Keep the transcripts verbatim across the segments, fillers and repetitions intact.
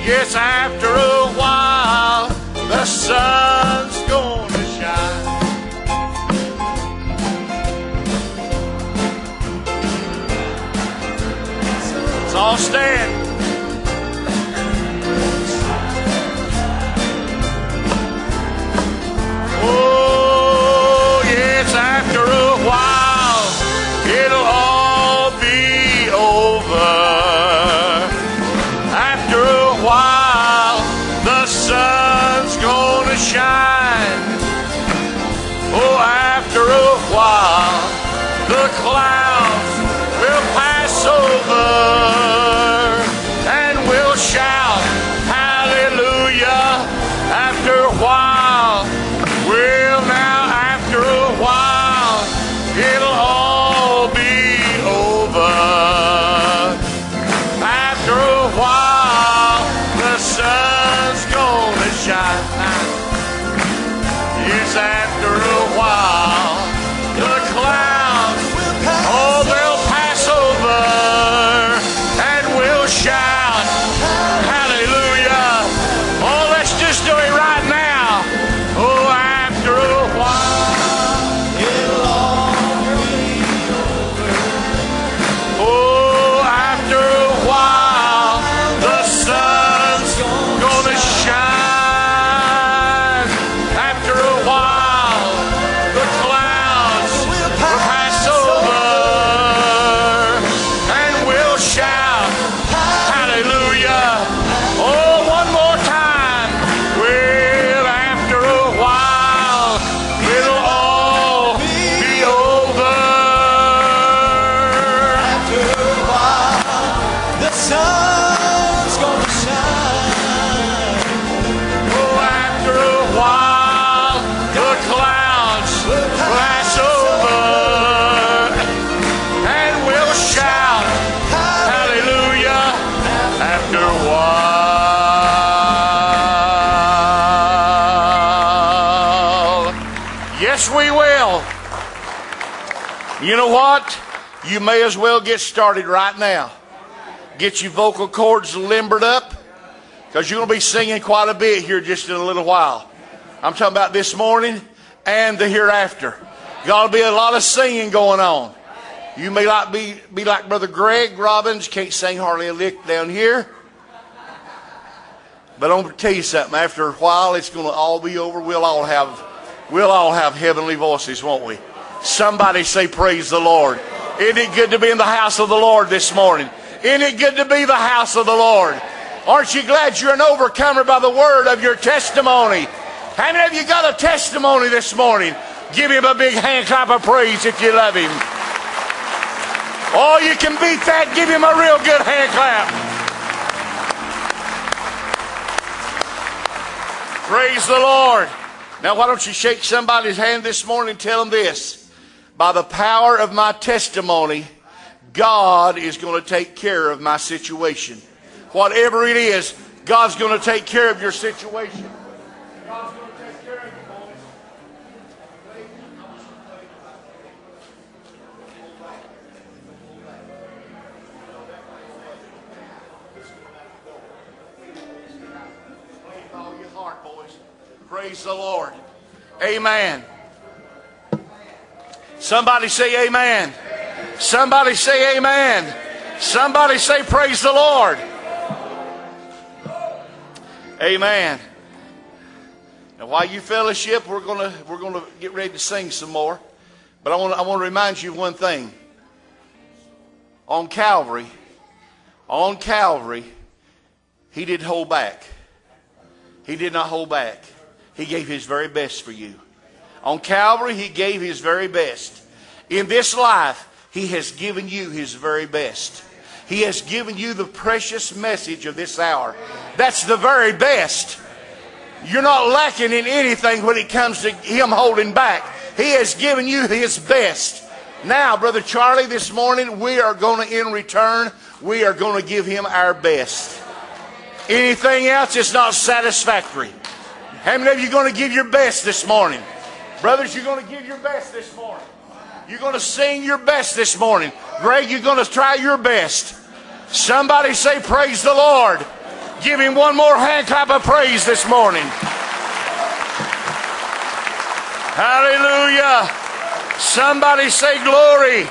Yes, after a while, the sun's gonna shine. Let's all stand. Oh, yes, after a while, it'll all be over. After a while, the sun's gonna shine. Oh, after a while, the clouds will pass over, and we'll shout hallelujah. After a while, well, now after a while, it'll all be over. After a while, the sun's gonna shine. Yes, after a while, the clouds, oh, they'll pass over, and we'll shout hallelujah. Oh, let's just do it right now. Oh, after a while, it'll all be over. Oh, after a while, the sun's gonna shine. After a while, the clouds will pass over, and we'll shout hallelujah. Oh, one more time. Well, after a while, it'll all be over. After a while, the sun's gonna shine. Oh, after a while, the clouds will pass over, and we'll shout hallelujah. After a while, yes, we will. You know what? You may as well get started right now. Get your vocal cords limbered up, because you're going to be singing quite a bit here just in a little while. I'm talking about this morning and the hereafter. Got to be a lot of singing going on. You may not be, be like Brother Greg Robbins, can't sing hardly a lick down here. But I'm going to tell you something. After a while, it's going to all be over. We'll all have, we'll all have heavenly voices, won't we? Somebody say, praise the Lord. Isn't it good to be in the house of the Lord this morning? Isn't it good to be the house of the Lord? Aren't you glad you're an overcomer by the word of your testimony? How many of you got a testimony this morning? Give him a big hand clap of praise if you love him. Oh, you can beat that. Give him a real good hand clap. Praise the Lord. Now, why don't you shake somebody's hand this morning and tell them this. By the power of my testimony, God is going to take care of my situation. Whatever it is, God's going to take care of your situation. God's going to take care of you, boys. Play with all your heart, boys. Praise the Lord. Amen. Somebody say amen. Somebody say amen. Somebody say praise the Lord. Amen. Now, while you fellowship, we're gonna we're gonna get ready to sing some more. But I want I want to remind you of one thing. On Calvary, on Calvary, he didn't hold back. He did not hold back. He gave his very best for you. On Calvary, he gave his very best. In this life, he has given you his very best. He has given you the precious message of this hour. That's the very best. You're not lacking in anything when it comes to him holding back. He has given you his best. Now, Brother Charlie, this morning, we are going to, in return, we are going to give him our best. Anything else is not satisfactory. How many of you are going to give your best this morning? Brothers, you're going to give your best this morning. You're going to sing your best this morning. Greg, you're going to try your best. Somebody say, praise the Lord. Give him one more hand clap of praise this morning. Hallelujah. Somebody say glory.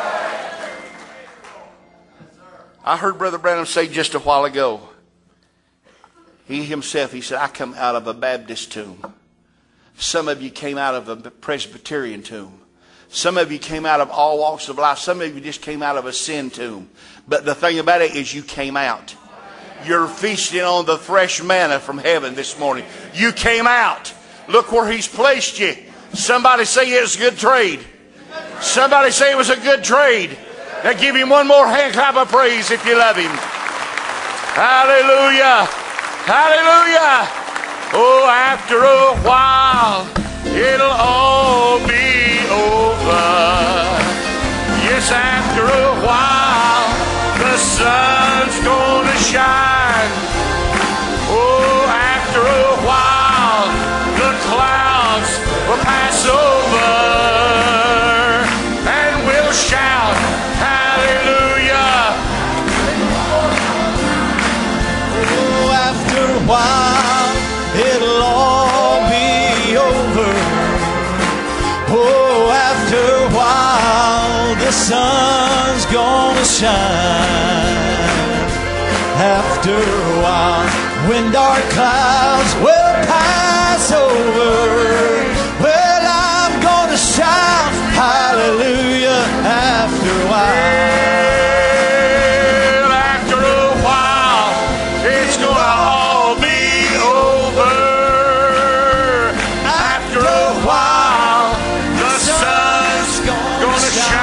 I heard Brother Branham say just a while ago, he himself, he said, I come out of a Baptist tomb. Some of you came out of a Presbyterian tomb. Some of you came out of all walks of life. Some of you just came out of a sin tomb. But the thing about it is you came out. You're feasting on the fresh manna from heaven this morning. You came out. Look where he's placed you. Somebody say it was a good trade. Somebody say it was a good trade. Now give him one more hand clap of praise if you love him. Hallelujah. Hallelujah. Oh, after a while, it'll all be over. Yes, after a while, the sun's gonna shine. Oh, after a while, the clouds will pass over, and we'll shout, hallelujah. Oh, after a while, it'll all be over. Oh, after a while, the sun's gonna shine. After a while, when dark clouds will pass over, well, I'm gonna shout hallelujah after a while. Well, after a while, it's gonna all be over. After a while, the sun's gonna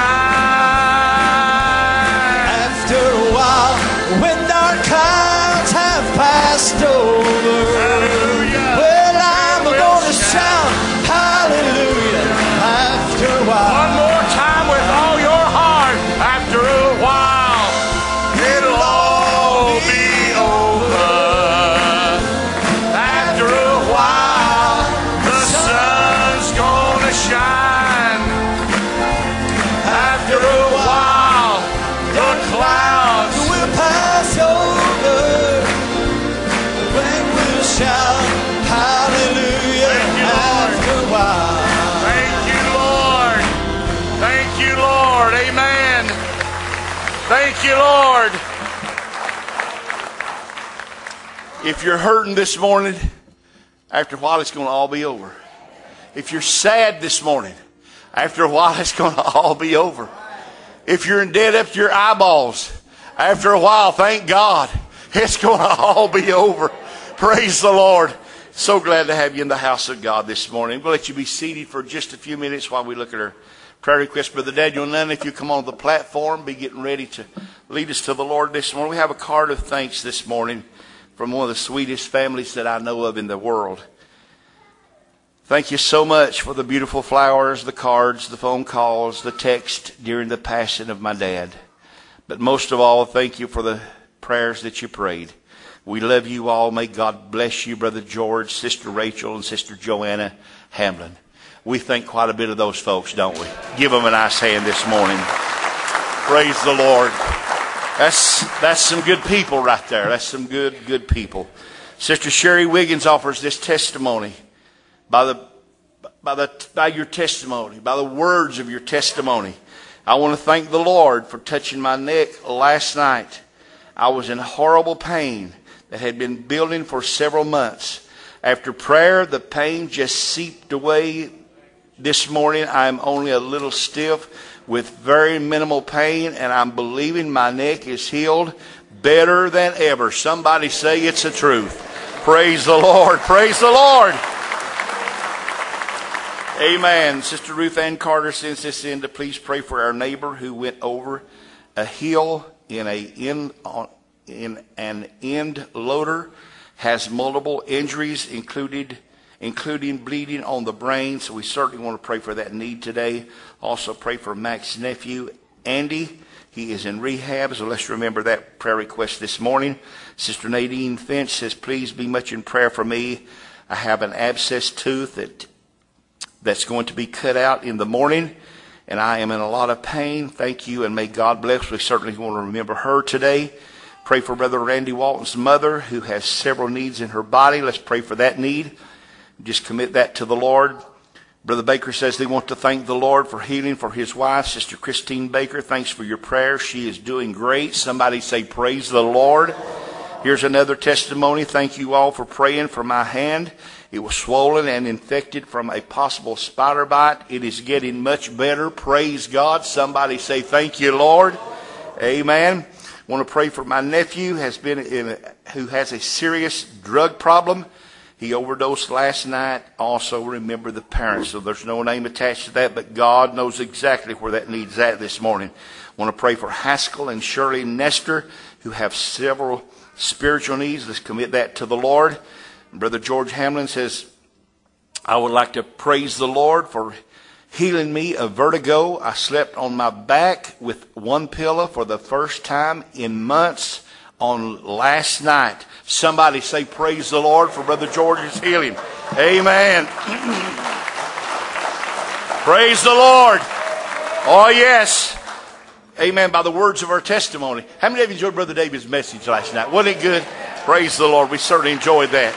shine. After a while, when dark clouds have passed over, Hallelujah. well, I'm gonna shout hallelujah after a while. One more time with all your heart. After a while, it'll all be over. After a while, the sun's gonna shine. After a while, the clouds. We'll pass over when we'll shout hallelujah Thank you, Lord. after a while. Thank you, Lord. Thank you, Lord. Amen. Thank you, Lord. If you're hurting this morning, after a while it's going to all be over. If you're sad this morning, after a while it's going to all be over. If you're in debt up to your eyeballs, after a while, thank God, it's going to all be over. Praise the Lord. So glad to have you in the house of God this morning. We'll let you be seated for just a few minutes while we look at our prayer request. Brother Daniel Nunn, if you come on the platform, be getting ready to lead us to the Lord this morning. We have a card of thanks this morning from one of the sweetest families that I know of in the world. Thank you so much for the beautiful flowers, the cards, the phone calls, the text during the passing of my dad. But most of all, thank you for the prayers that you prayed. We love you all. May God bless you, Brother George, Sister Rachel, and Sister Joanna Hamlin. We think quite a bit of those folks, don't we? Give them a nice hand this morning. Praise the Lord. That's, that's some good people right there. That's some good, good people. Sister Sherry Wiggins offers this testimony. By the, by the, by your testimony, by the words of your testimony, I want to thank the Lord for touching my neck last night. I was in horrible pain that had been building for several months. After prayer, the pain just seeped away. This morning, I'm only a little stiff with very minimal pain, and I'm believing my neck is healed better than ever. Somebody say it's the truth. Praise the Lord. Praise the Lord. Amen. Sister Ruth Ann Carter sends this in to please pray for our neighbor who went over a hill in a in, in an end loader, has multiple injuries, included including bleeding on the brain. So we certainly want to pray for that need today. Also pray for Mac's nephew, Andy. He is in rehab, so let's remember that prayer request this morning. Sister Nadine Finch says, please be much in prayer for me. I have an abscess tooth that that's going to be cut out in the morning, and I am in a lot of pain. Thank you, and may God bless. We certainly want to remember her today. Pray for Brother Randy Walton's mother, who has several needs in her body. Let's pray for that need. Just commit that to the Lord. Brother Baker says they want to thank the Lord for healing for his wife, Sister Christine Baker. Thanks for your prayer. She is doing great. Somebody say, praise the Lord. Here's another testimony. Thank you all for praying for my hand. It was swollen and infected from a possible spider bite. It is getting much better. Praise God. Somebody say, thank you, Lord. Amen. I want to pray for my nephew has been in a, who has a serious drug problem. He overdosed last night. Also remember the parents. So there's no name attached to that, but God knows exactly where that need's at this morning. I want to pray for Haskell and Shirley Nestor, who have several spiritual needs. Let's commit that to the Lord. Brother George Hamlin says, I would like to praise the Lord for healing me of vertigo. I slept on my back with one pillow for the first time in months on last night. Somebody say praise the Lord for Brother George's healing. Amen. Praise the Lord. Oh yes. Amen. By the words of our testimony. How many of you enjoyed Brother David's message last night? Wasn't it good? Praise the Lord. We certainly enjoyed that.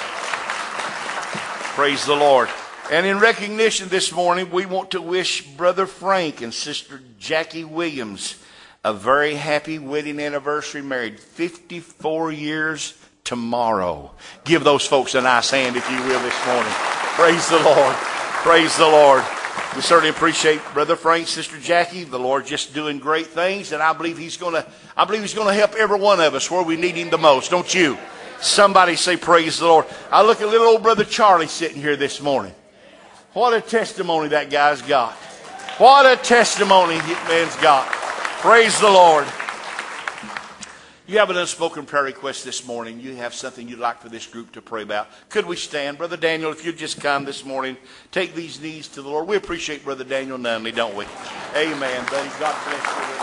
Praise the Lord. And in recognition this morning, we want to wish Brother Frank and Sister Jackie Williams a very happy wedding anniversary, married fifty-four years tomorrow. Give those folks a nice hand, if you will, this morning. Praise the Lord. Praise the Lord. We certainly appreciate Brother Frank, Sister Jackie. The Lord just doing great things, and I believe He's going to. I believe He's going to help every one of us where we need Him the most. Don't you? Somebody say praise the Lord. I look at little old Brother Charlie sitting here this morning. What a testimony that guy's got. What a testimony that man's got. Praise the Lord. You have an unspoken prayer request this morning. You have something you'd like for this group to pray about. Could we stand? Brother Daniel, if you'd just come this morning, take these needs to the Lord. We appreciate Brother Daniel Nunley, don't we? Amen, buddy. God bless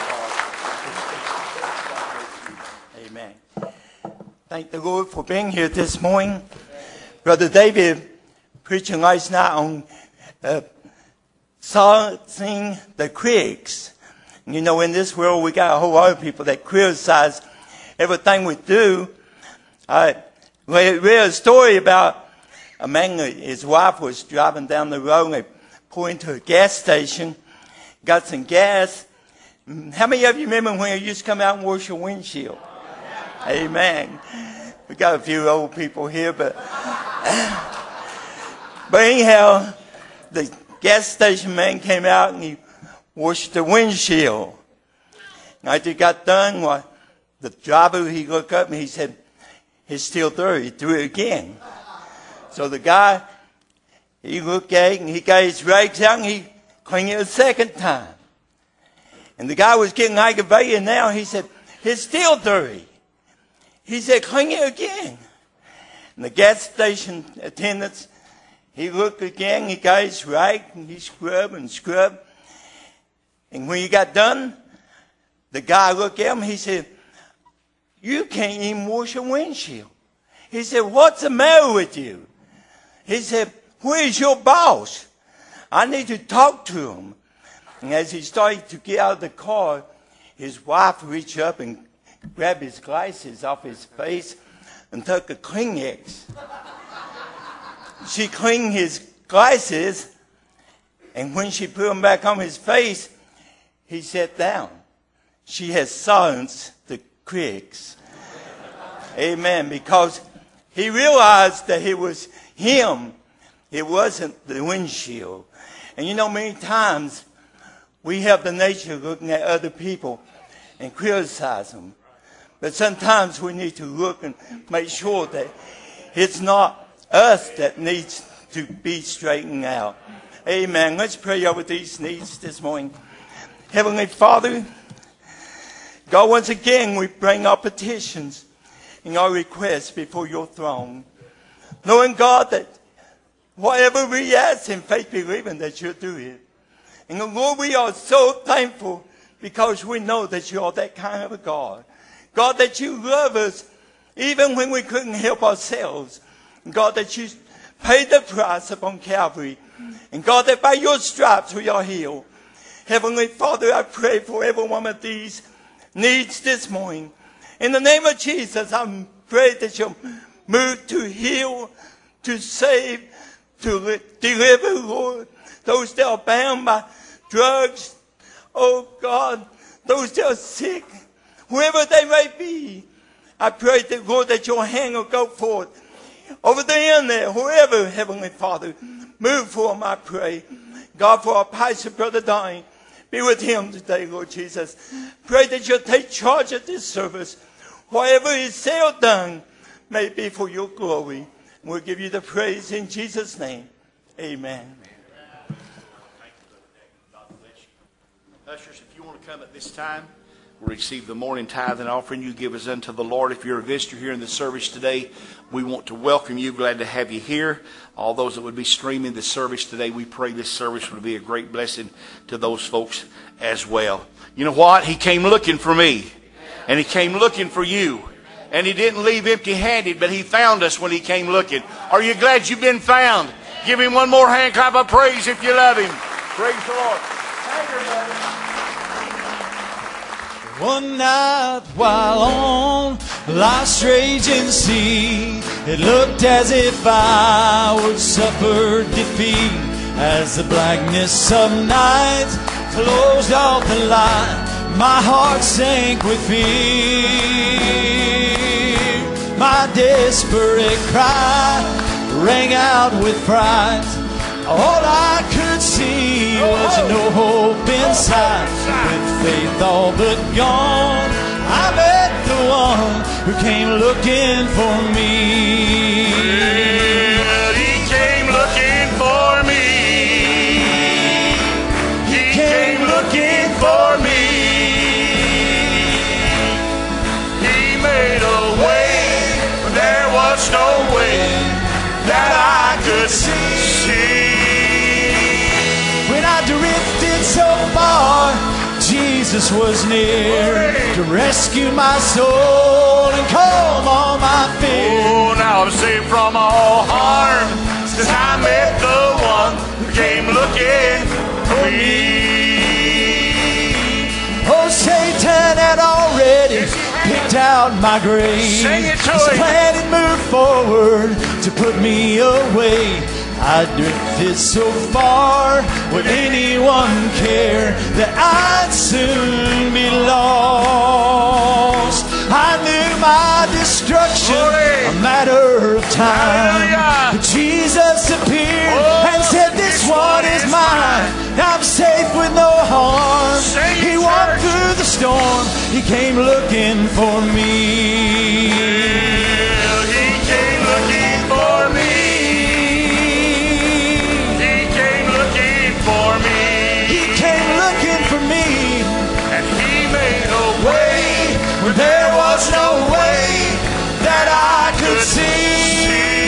you. Amen. Thank the Lord for being here this morning. Brother David preaching last night on uh, silencing the critics. You know, in this world, we got a whole lot of people that criticize everything we do. I read a story about a man, his wife was driving down the road, and they pulled into a gas station, got some gas. How many of you remember when you used to come out and wash your windshield? Amen. We got a few old people here, but but anyhow, the gas station man came out and he washed the windshield. After he got done, well, the driver, he looked up and he said, it's still dirty. Do it again. So the guy, he looked at it and he got his rags out and he cleaned it a second time. And the guy was getting aggravated now. He said, it's still dirty. He said, clean it again. And the gas station attendants, he looked again, he got his rag and he scrubbed and scrubbed. And when he got done, the guy looked at him, he said, you can't even wash a windshield. He said, what's the matter with you? He said, where's your boss? I need to talk to him. And as he started to get out of the car, his wife reached up and grabbed his glasses off his face and took a Kleenex. She cleaned his glasses, and when she put them back on his face, he sat down. She has silenced the critics. Amen. Because he realized that it was him. It wasn't the windshield. And you know, many times we have the nature of looking at other people and criticize them. But sometimes we need to look and make sure that it's not us that needs to be straightened out. Amen. Let's pray over these needs this morning. Heavenly Father, God, once again, we bring our petitions and our requests before your throne. Knowing, God, that whatever we ask in faith, believing that you'll do it. And Lord, we are so thankful because we know that you are that kind of a God. God, that you love us even when we couldn't help ourselves. God, that you paid the price upon Calvary. And God, that by your stripes we are healed. Heavenly Father, I pray for every one of these needs this morning. In the name of Jesus, I pray that you'll move to heal, to save, to deliver, Lord. Those that are bound by drugs, oh God, those that are sick, whoever they may be, I pray that, Lord, that your hand will go forth over the end there, whoever, Heavenly Father, move for them, I pray. God, for our pastor, Brother Donnie, be with him today, Lord Jesus. Pray that you'll take charge of this service. Whatever is said or done may be for your glory. We'll give you the praise in Jesus' name. Amen. Ushers, if you want to come at this time, we'll receive the morning tithe and offering you give us unto the Lord. If you're a visitor here in the service today, we want to welcome you. Glad to have you here. All those that would be streaming the service today, we pray this service would be a great blessing to those folks as well. You know what? He came looking for me, and he came looking for you. And he didn't leave empty-handed, but he found us when he came looking. Are you glad you've been found? Give him one more hand clap of praise if you love him. Praise the Lord. Thank you, brother. One night while on life's raging sea, it looked as if I would suffer defeat. As the blackness of night closed off the light, my heart sank with fear. My desperate cry rang out with fright. All I could see was no hope in sight. With faith all but gone, I met the one who came looking for me. Yeah, he came looking for me. He came looking for me. He made a way when there was no way that I could see. Drifted so far, Jesus was near to rescue my soul and calm all my fear. Oh, now I'm saved from all harm, since I met the one who came looking for me. Oh, Satan had already picked out my grave. Sing it to His him. plan had moved forward to put me away. I drifted so far, would anyone care that I'd soon be lost? I knew my destruction Glory. a matter of time. Hallelujah. But Jesus appeared Oh, and said, "This one is mine. I'm safe with no harm." Sing it, He walked church. through the storm. He came looking for me. Well, he came looking for me. For me, He came looking for me, and he made a way when there was no way that I could see.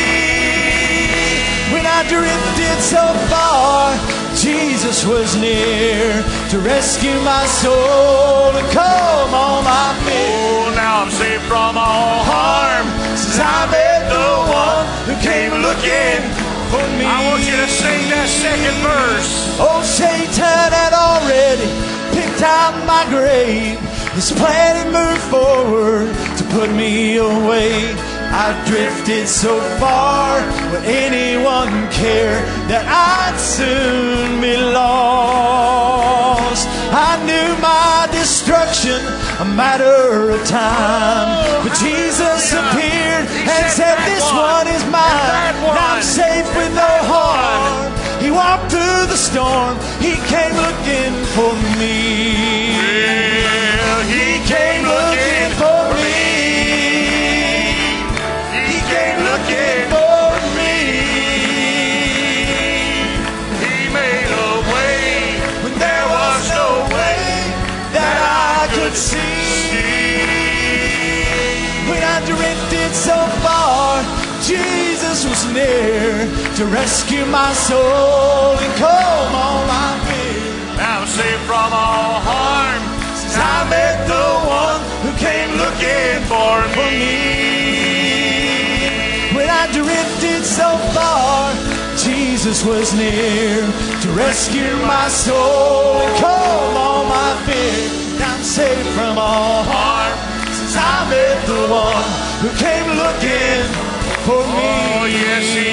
When I drifted so far, Jesus was near to rescue my soul and calm all my fear. Oh, now I'm saved from all harm, since I met the one who came looking for me. I want you to sing that second verse. Oh, Satan had already picked out my grave. His plan had moved forward to put me away. I drifted so far, would anyone care that I'd soon be lost? I knew my destruction a matter of time, but Jesus appeared and said, "This one is mine. Now I'm safe with no harm." He walked through the storm. He came looking for me. Well, he came looking for me. He came looking for me. He made a way when there was no way that I could see. When I drifted so far, Jesus was near to rescue my soul and calm all my fear. I'm saved from all harm, since I met the one who came looking for me. When I drifted so far, Jesus was near to rescue my soul and calm all my fear. I'm safe from all harm, Since I met the one who came looking for me. Oh, yes, he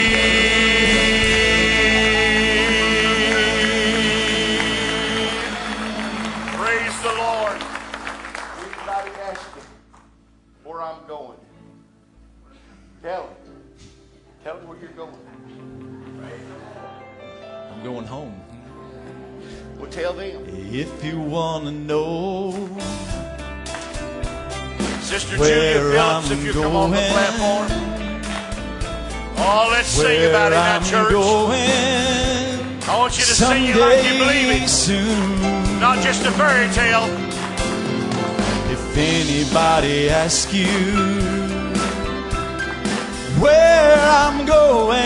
did. Praise the Lord. Anybody asking where I'm going? Tell him. Tell him where you're going. I'm going home. Well, tell them. If you want to know Sister where Julia Phillips, I'm if you come on the going, platform. Oh, let's sing where about it now, I'm church. going, I want you to sing it like you believe someday it. soon. Not just a fairy tale. If anybody asks you where I'm going,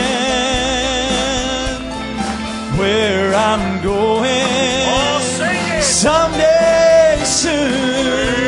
where I'm going, Oh, sing it. someday soon.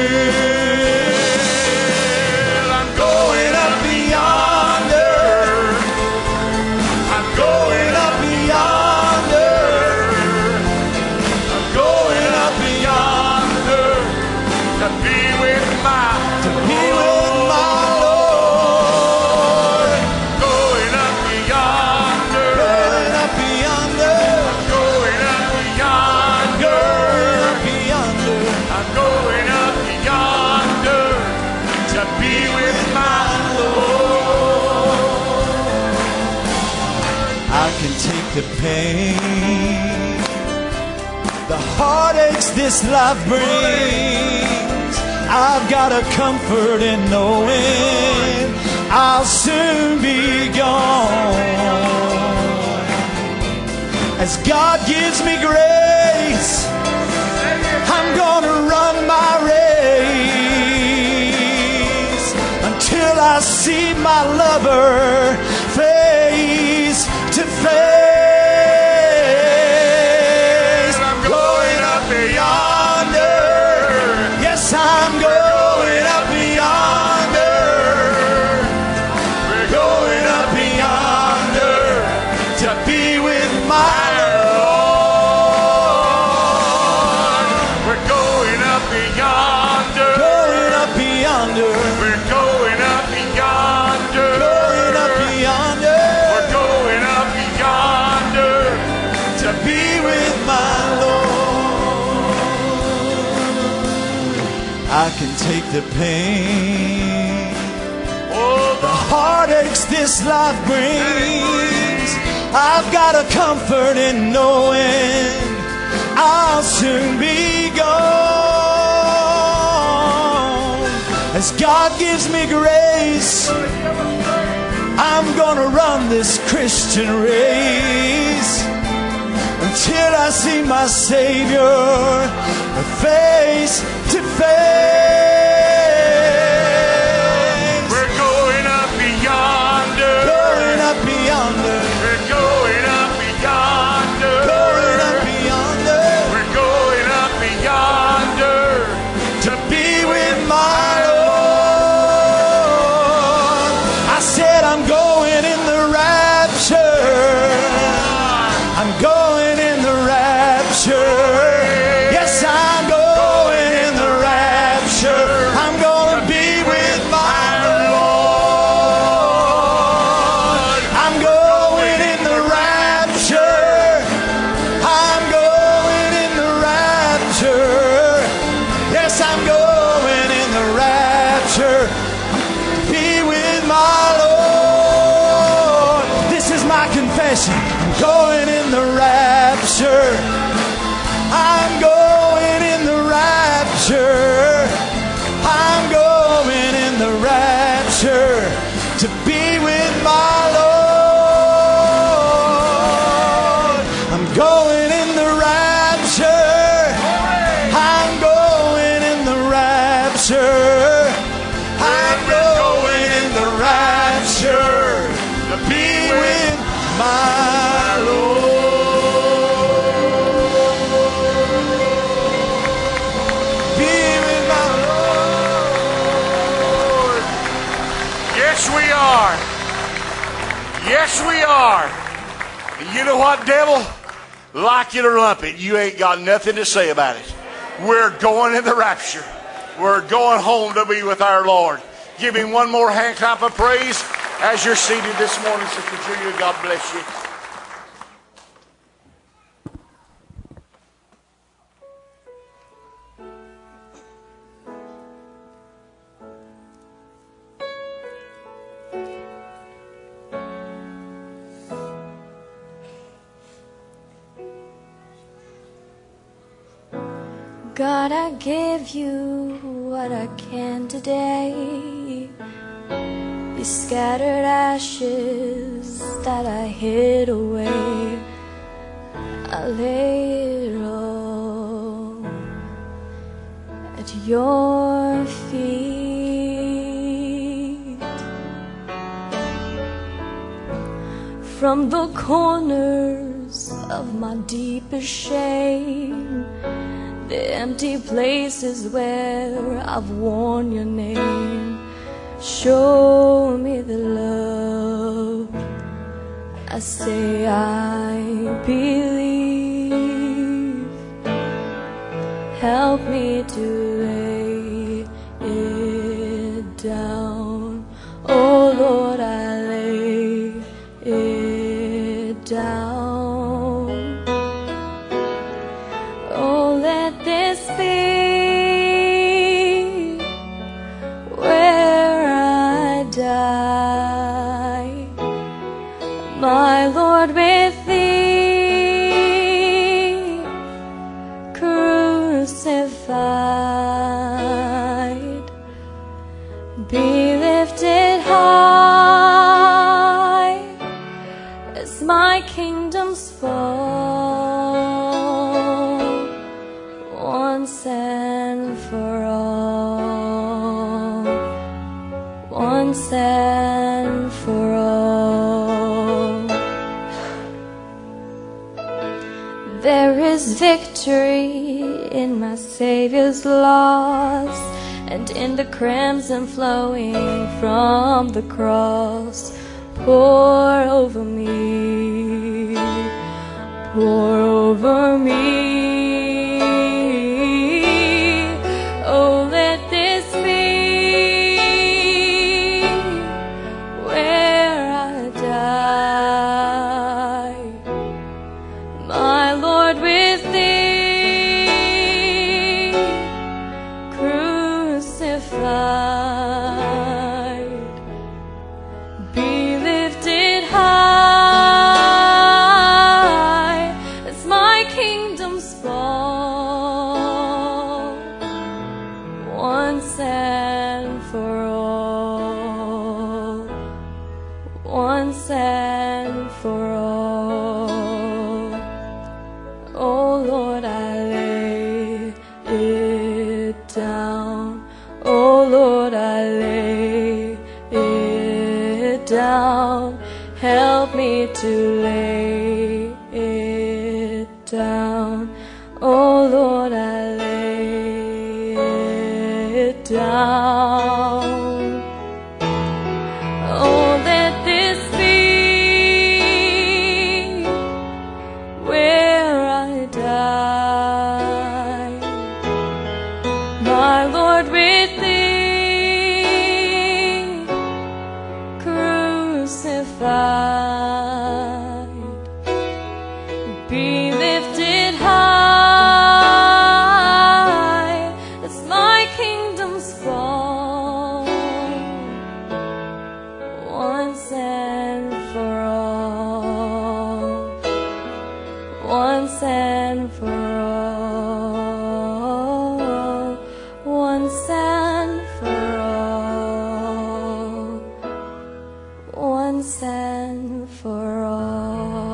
Well, I'm going up Yonder, I'm going up yonder, I'm going up yonder to be with my to be with my Lord. going up yonder. Going up yonder, Going up yonder. going up yonder, I'm going up yonder to be with my Lord. I can take the pain, the heartaches this life brings. I've got a comfort in knowing I'll soon be gone. As God gives me grace, I'm gonna run my race until I see my lover face to face. I'm going up yonder. Yes, I'm going up yonder. We're Going up yonder to be with my Lord. We're going up yonder. Going up yonder. We're going up yonder. Going up yonder We're going up yonder. to be with my Lord. I can take the pain, Oh, the heartaches this life brings. I've got a comfort in knowing I'll soon be gone. As God gives me grace, I'm gonna run this Christian race until I see my Savior face to face. we're going up yonder. Going up yonder, We're going up yonder. going up yonder We're going up yonder to be with my Lord. I said I'm going in the rapture. I'm going in the rapture. Yes, I'm going in the rapture. I'm gonna be with my Lord. I'm going in the rapture. I'm going in the rapture. Yes, I'm going in the rapture. Be with my Lord. This is my confession. I'm going in the rapture. I'm going in the rapture. I'm going in the rapture to be with my Lord. I'm going in the rapture. I'm going in the rapture. I'm going in the rapture to be with my Lord. Be with my Lord. Yes, we are. Yes, we are. And you know what, devil? Like it or lump it, you ain't got nothing to say about it. We're going in the rapture. We're going home to be with our Lord. Give Him one more hand clap of praise as you're seated this morning, Sister Julia. God bless you. God, I give you what I can today. These scattered ashes that I hid away, I lay it all at your feet. From the corners of my deepest shame, the empty places where I've worn your name, show me the love. I say I believe. Help me to lay it down. Oh Lord, I lay it down. My Lord, with thee crucified, be lifted high as my kingdoms fall once and for all, once and for all. There is victory in my Savior's loss, and in the crimson flowing from the cross. Pour over me, pour over me. Oh, let this be where I die. My Lord, with thee crucified, be lifted high as my kingdoms fall once and for all, once and for all. Oh Lord, I lay it down. Oh Lord, I lay it down. Help me to lay it down. Oh Lord, I lay it down. Oh, let this be where I die. My Lord, with thee crucified, be lifted high as my kingdoms fall once and for all, once and for all, once and for all, once and for all.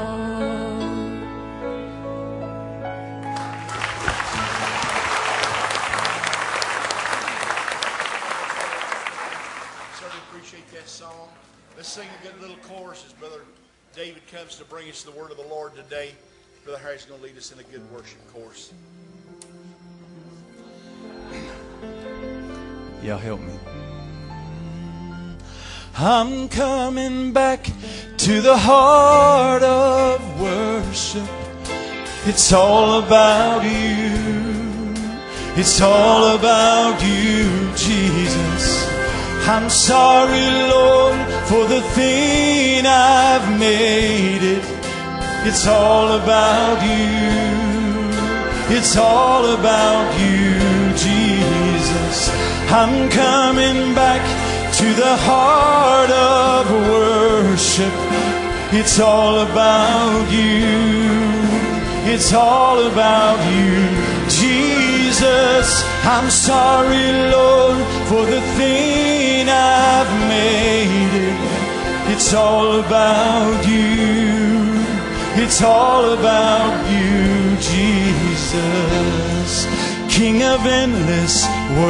Certainly appreciate that song. Let's sing a good little chorus as Brother David comes to bring us the word of the Lord today. Brother Harry's going to lead us in a good worship course. Y'all help me. I'm coming back to the heart of worship. It's all about you. It's all about you, Jesus. I'm sorry, Lord, for the thing I've made it. It's all about you. It's all about you, Jesus. I'm coming back to the heart of worship. It's all about you. It's all about you, Jesus. I'm sorry, Lord, for the thing I've made it. It's all about you. It's all about you, Jesus. King of endless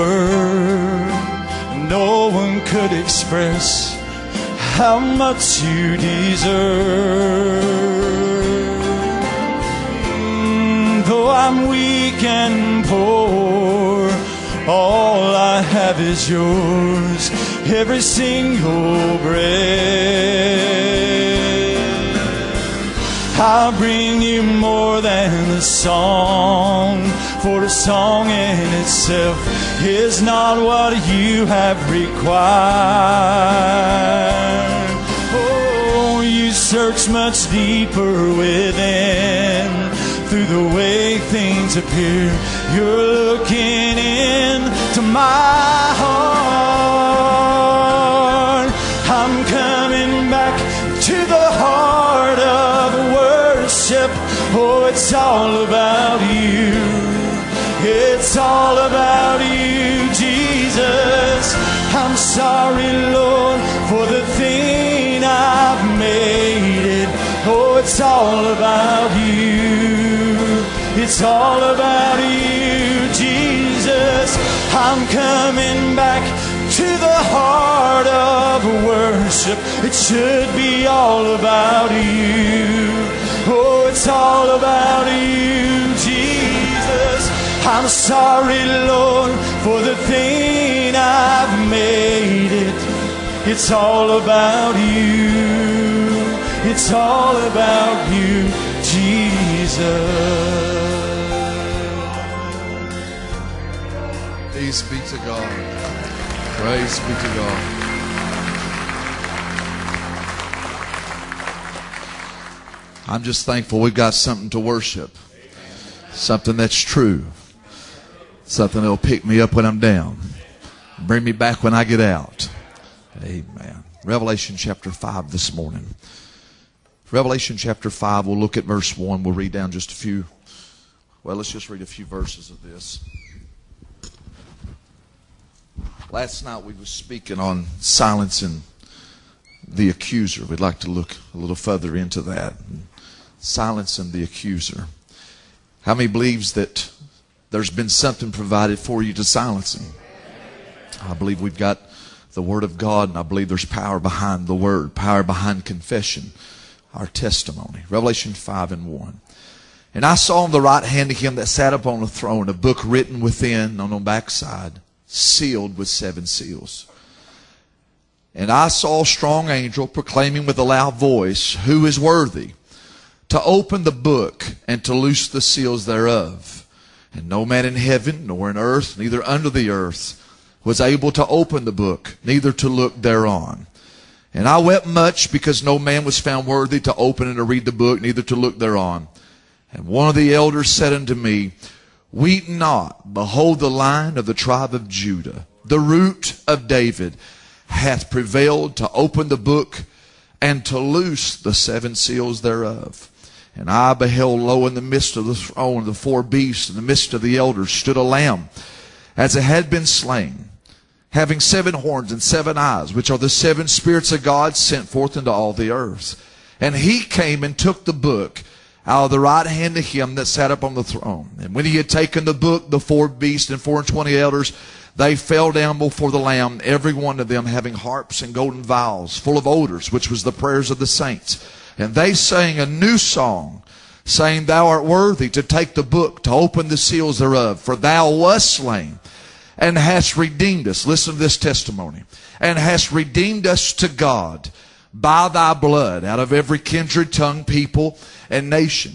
word, no one could express how much you deserve. Mm, though I'm weak and poor, all I have is yours, every single breath. I'll bring you more than a song, for a song in itself is not what you have required. Oh, you search much deeper within. Through the way things appear, you're looking into my heart. I'm coming back to the heart of worship. Oh, it's all about you. It's all about you, Jesus. I'm sorry, Lord, for the thing I've made it. Oh, it's all about you. It's all about you, Jesus. I'm coming back to the heart of worship. It should be all about you. Oh, it's all about you, Jesus. I'm sorry, Lord, for the thing I've made it. It's all about you. It's all about you, Jesus. Praise be to God. Praise be to God. I'm just thankful we've got something to worship. Something that's true. Something that'll pick me up when I'm down. Bring me back when I get out. Amen. Revelation chapter five this morning. Revelation chapter five, we'll look at verse one. We'll read down just a few. Well, let's just read a few verses of this. Last night we were speaking on silencing the accuser. We'd like to look a little further into that. Silencing the accuser. How many believes that there's been something provided for you to silence him? I believe we've got the Word of God, and I believe there's power behind the Word, power behind confession, our testimony. Revelation five and one. And I saw on the right hand of him that sat upon the throne a book written within, on the backside, sealed with seven seals. And I saw a strong angel proclaiming with a loud voice, Who is worthy to open the book and to loose the seals thereof? And no man in heaven, nor in earth, neither under the earth, was able to open the book, neither to look thereon. And I wept much, because no man was found worthy to open and to read the book, neither to look thereon. And one of the elders said unto me, Weep not, behold, the Lion of the tribe of Judah, the Root of David, hath prevailed to open the book and to loose the seven seals thereof. And I beheld, lo, in the midst of the throne, the four beasts, in the midst of the elders, stood a lamb, as it had been slain, having seven horns and seven eyes, which are the seven spirits of God sent forth into all the earth. And he came and took the book out of the right hand of him that sat upon the throne. And when he had taken the book, the four beasts and four and twenty elders, they fell down before the Lamb, every one of them having harps and golden vials, full of odors, which was the prayers of the saints. And they sang a new song, saying, Thou art worthy to take the book, to open the seals thereof, for thou wast slain, and hast redeemed us. Listen to this testimony. And hast redeemed us to God by thy blood out of every kindred, tongue, people, and nation,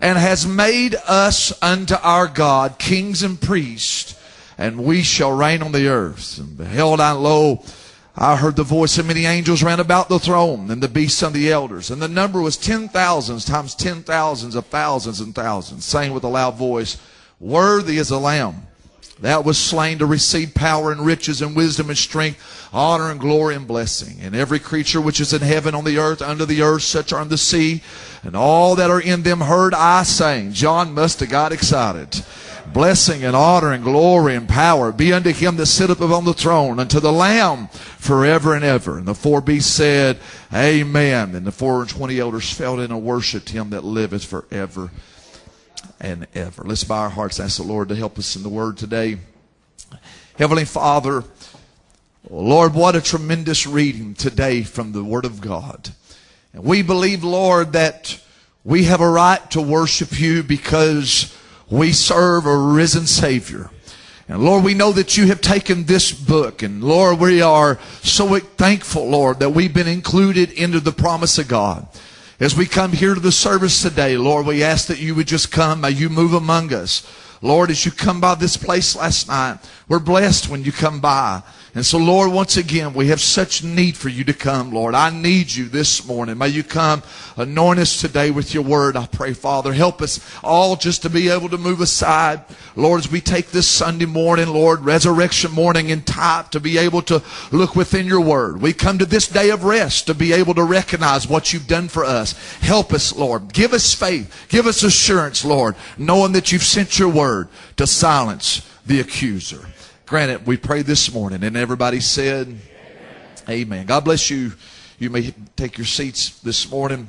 and has made us unto our God kings and priests, and we shall reign on the earth. And beheld I, lo, I heard the voice of many angels round about the throne, and the beasts and the elders. And the number was ten thousands times ten thousands of thousands and thousands, saying with a loud voice, Worthy is the Lamb that was slain to receive power and riches and wisdom and strength, honor and glory and blessing. And every creature which is in heaven, on the earth, under the earth, such are in the sea, and all that are in them heard I saying. John must have got excited. Blessing and honor and glory and power be unto him that sitteth upon the throne, unto the Lamb forever and ever. And the four beasts said, Amen. And the four and twenty elders fell in and worshipped him that liveth forever and ever. Let's bow our hearts and ask the Lord to help us in the Word today. Heavenly Father, Lord, what a tremendous reading today from the Word of God. And we believe, Lord, that we have a right to worship you because we serve a risen Savior. And Lord, we know that you have taken this book. And Lord, we are so thankful, Lord, that we've been included into the promise of God. As we come here to the service today, Lord, we ask that you would just come. May you move among us. Lord, as you come by this place last night, we're blessed when you come by. And so, Lord, once again, we have such need for you to come, Lord. I need you this morning. May you come, anoint us today with your word. I pray, Father, help us all just to be able to move aside. Lord, as we take this Sunday morning, Lord, resurrection morning in type, to be able to look within your word. We come to this day of rest to be able to recognize what you've done for us. Help us, Lord. Give us faith. Give us assurance, Lord, knowing that you've sent your word to silence the accuser. Grant it, we pray this morning. And everybody said, Amen. Amen. God bless you. You may take your seats this morning.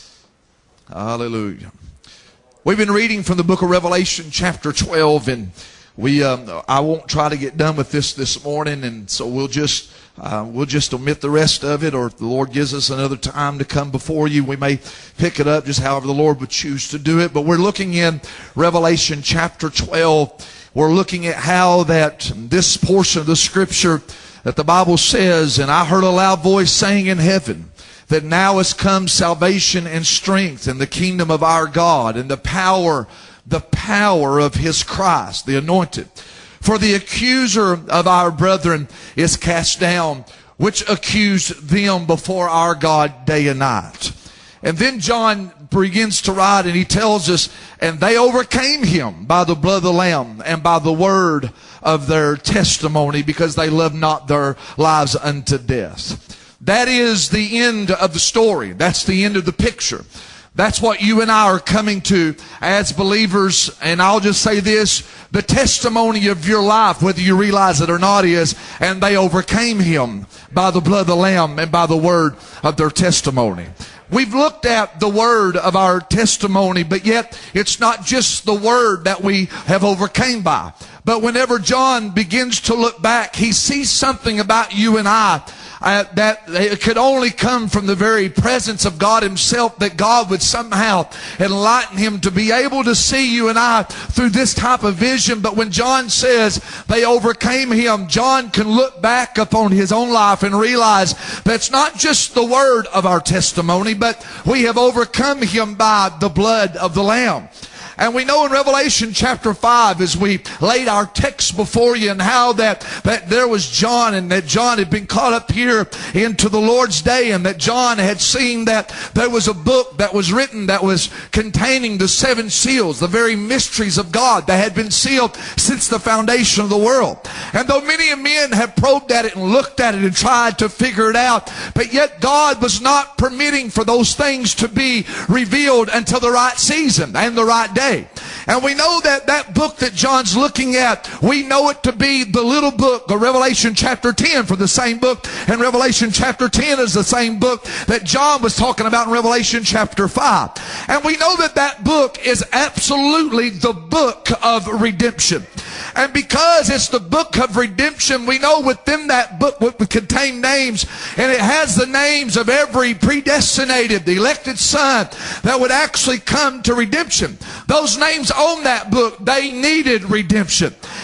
Hallelujah. We've been reading from the book of Revelation chapter twelve, and we um, I won't try to get done with this this morning, and so we'll just uh, we'll just omit the rest of it, or if the Lord gives us another time to come before you, we may pick it up just however the Lord would choose to do it. But we're looking in Revelation chapter twelve. We're looking at how that this portion of the scripture that the Bible says, and I heard a loud voice saying in heaven, that now has come salvation and strength in the kingdom of our God, and the power, the power of his Christ, the anointed. For the accuser of our brethren is cast down, which accused them before our God day and night. And then John begins to write, and he tells us, and they overcame him by the blood of the Lamb and by the word of their testimony, because they loved not their lives unto death. That is the end of the story. That's the end of the picture. That's what you and I are coming to as believers. And I'll just say this, the testimony of your life, whether you realize it or not, is, and they overcame him by the blood of the Lamb and by the word of their testimony. We've looked at the word of our testimony, but yet it's not just the word that we have overcame by. But whenever John begins to look back, he sees something about you and I uh, that it could only come from the very presence of God himself, that God would somehow enlighten him to be able to see you and I through this type of vision. But when John says they overcame him, John can look back upon his own life and realize that's not just the word of our testimony, but we have overcome him by the blood of the Lamb. And we know in Revelation chapter five, as we laid our text before you, and how that, that there was John, and that John had been caught up here into the Lord's day, and that John had seen that there was a book that was written that was containing the seven seals, the very mysteries of God that had been sealed since the foundation of the world. And though many men have probed at it and looked at it and tried to figure it out, but yet God was not permitting for those things to be revealed until the right season and the right day. And we know that that book that John's looking at, we know it to be the little book of Revelation chapter ten, for the same book. And Revelation chapter ten is the same book that John was talking about in Revelation chapter five. And we know that that book is absolutely the book of redemption. And because it's the book of redemption, we know within that book would contain names, and it has the names of every predestinated, the elected son that would actually come to redemption. Those names on that book, they needed redemption.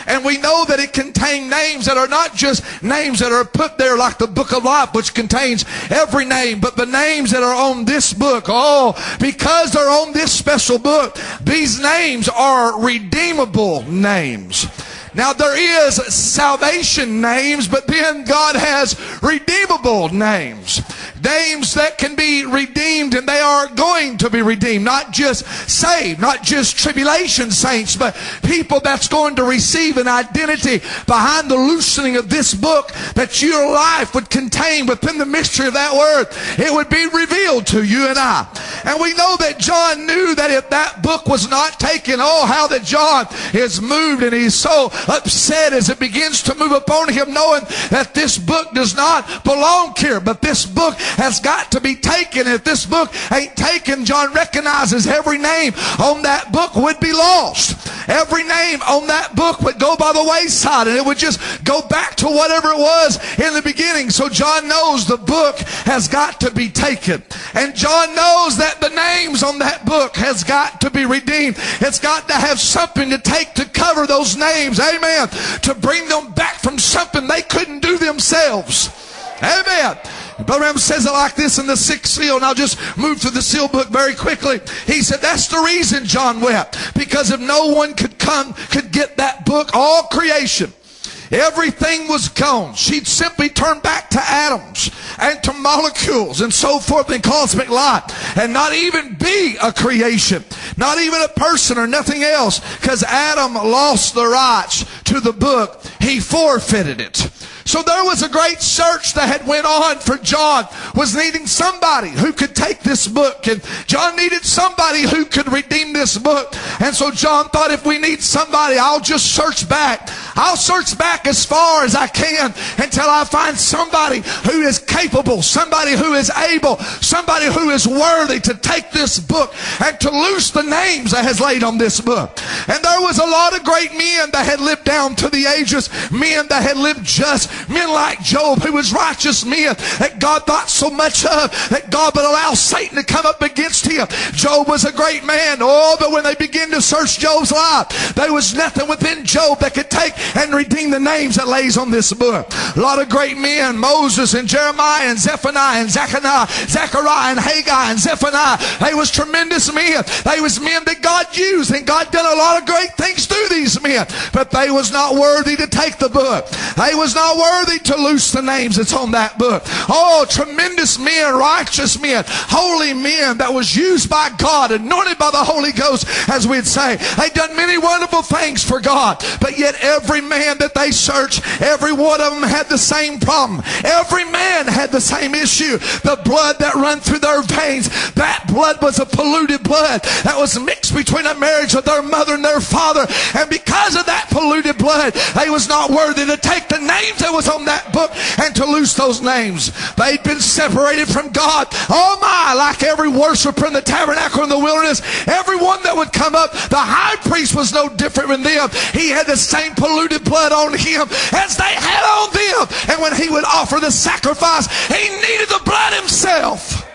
And we know that it contained names that are not just names that are put there like the book of life, which contains every name, but the names that are on this book. Oh, because they're on this special book, these names are redeemable names. Now there is salvation names, but then God has redeemable names. Names that can be redeemed, and they are going to be redeemed. Not just saved, not just tribulation saints, but people that's going to receive an identity behind the loosening of this book, that your life would contain within the mystery of that word. It would be revealed to you and I. And we know that John knew that if that book was not taken, oh, how that John is moved, and he's so upset as it begins to move upon him, knowing that this book does not belong here, but this book has got to be taken. If this book ain't taken, John recognizes every name on that book would be lost. Every name on that book would go by the wayside, and it would just go back to whatever it was in the beginning. So John knows the book has got to be taken. And John knows that the names on that book has got to be redeemed. It's got to have something to take to cover those names. Amen. To bring them back from something they couldn't do themselves. Amen. Brother Branham says it like this in the sixth seal, and I'll just move through the seal book very quickly. He said that's the reason John wept, because if no one could come, could get that book, all creation, everything was gone. She'd simply turn back to atoms and to molecules and so forth in cosmic light, and not even be a creation, not even a person or nothing else, because Adam lost the rights to the book. He forfeited it. So there was a great search that had went on, for John was needing somebody who could take this book, and John needed somebody who could redeem this book. And so John thought, if we need somebody, I'll just search back. I'll search back as far as I can until I find somebody who is capable, somebody who is able, somebody who is worthy to take this book and to loose the names that has laid on this book. And there was a lot of great men that had lived down to the ages, men that had lived just, men like Job, who was righteous men that God thought so much of that God would allow Satan to come up against him. Job was a great man. Oh, but when they began to search Job's life, there was nothing within Job that could take and redeem the names that lays on this book. A lot of great men, Moses and Jeremiah and Zephaniah and Zechariah, Zechariah and Haggai and Zephaniah. They was tremendous men. They was men that God used, and God done a lot of great things through these men. But they was not worthy to take the book. They was not worthy to loose the names that's on that book. Oh, tremendous men, righteous men, holy men that was used by God, anointed by the Holy Ghost, as we'd say. They done many wonderful things for God, but yet every man that they searched, every one of them had the same problem. Every man had the same issue. The blood that run through their veins, that blood was a polluted blood that was mixed between a marriage of their mother and their father. And because of that polluted blood, they was not worthy to take the names that was on that book and to loose those names. They'd been separated from God. Oh my, like every worshiper in the tabernacle in the wilderness, everyone that would come up, the high priest was no different than them. He had the same polluted blood on him as they had on them. And when he would offer the sacrifice, he needed the blood himself.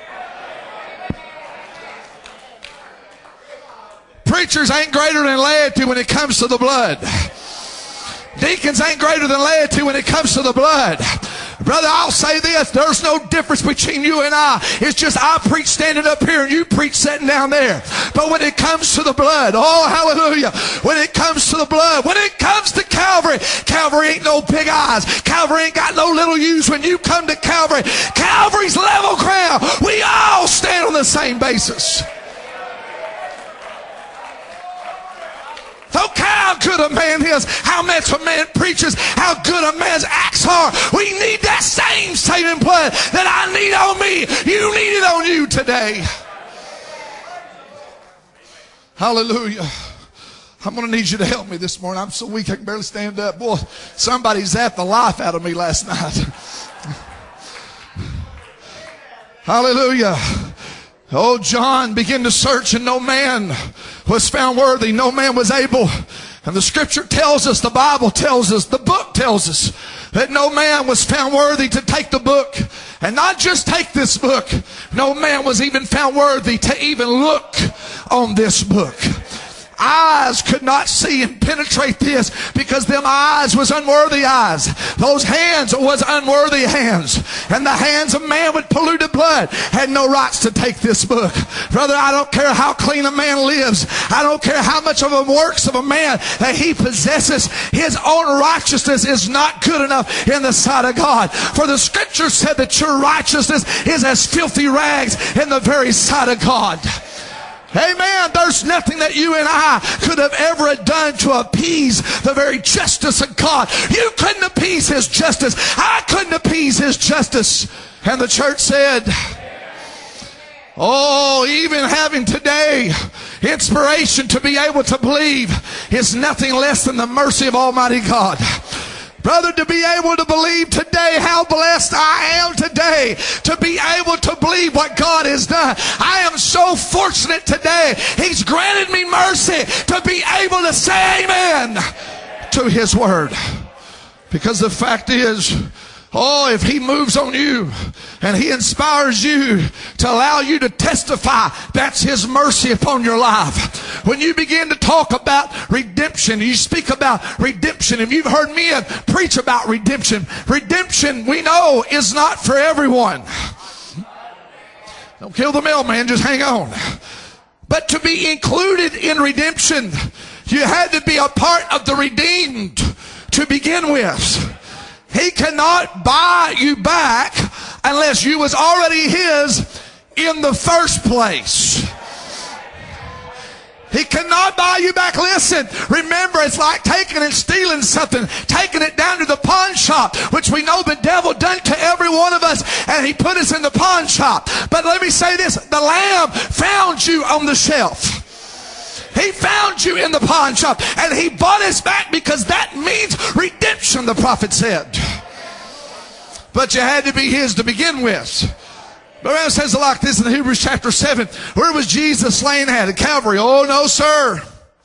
Preachers ain't greater than laity when it comes to the blood. Deacons ain't greater than laity when it comes to the blood. Brother, I'll say this. There's no difference between you and I. It's just I preach standing up here and you preach sitting down there. But when it comes to the blood, oh, hallelujah. When it comes to the blood, when it comes to Calvary, Calvary ain't no big eyes. Calvary ain't got no little U's. When you come to Calvary, Calvary's level ground. We all stand on the same basis. Look how good a man is, how much a man preaches, how good a man's acts are. We need that same saving blood that I need on me. You need it on you today. Hallelujah. I'm going to need you to help me this morning. I'm so weak I can barely stand up. Boy, somebody zapped the life out of me last night. Hallelujah. Oh, John began to search, and no man was found worthy. No man was able. And the scripture tells us, the Bible tells us, the book tells us, that no man was found worthy to take the book. And not just take this book. No man was even found worthy to even look on this book. eyes could not see and penetrate this, because them eyes was unworthy eyes. Those hands was unworthy hands. And the hands of man with polluted blood had no rights to take this book. Brother, I don't care how clean a man lives. I don't care how much of the works of a man that he possesses. His own righteousness is not good enough in the sight of God. For the scripture said that your righteousness is as filthy rags in the very sight of God. Amen. There's nothing that you and I could have ever done to appease the very justice of God. You couldn't appease His justice. I couldn't appease His justice. And the church said, oh, even having today inspiration to be able to believe is nothing less than the mercy of Almighty God. Brother, to be able to believe today how blessed I am today to be able to believe what God has done. I am so fortunate today. He's granted me mercy to be able to say amen to His word. Because the fact is, oh, if He moves on you and He inspires you to allow you to testify, that's His mercy upon your life. When you begin to talk about redemption, you speak about redemption, and you've heard men preach about redemption. Redemption, we know, is not for everyone. Don't kill the mailman, just hang on. But to be included in redemption, you had to be a part of the redeemed to begin with. He cannot buy you back unless you was already His in the first place. He cannot buy you back. Listen, remember, it's like taking and stealing something, taking it down to the pawn shop, which we know the devil done to every one of us, and he put us in the pawn shop. But let me say this, the Lamb found you on the shelf. He found you in the pawn shop, and He bought us back, because that means redemption, the prophet said. But you had to be His to begin with. The Bible says it like this in Hebrews chapter seven. Where was Jesus slain at? At Calvary. Oh, no, sir.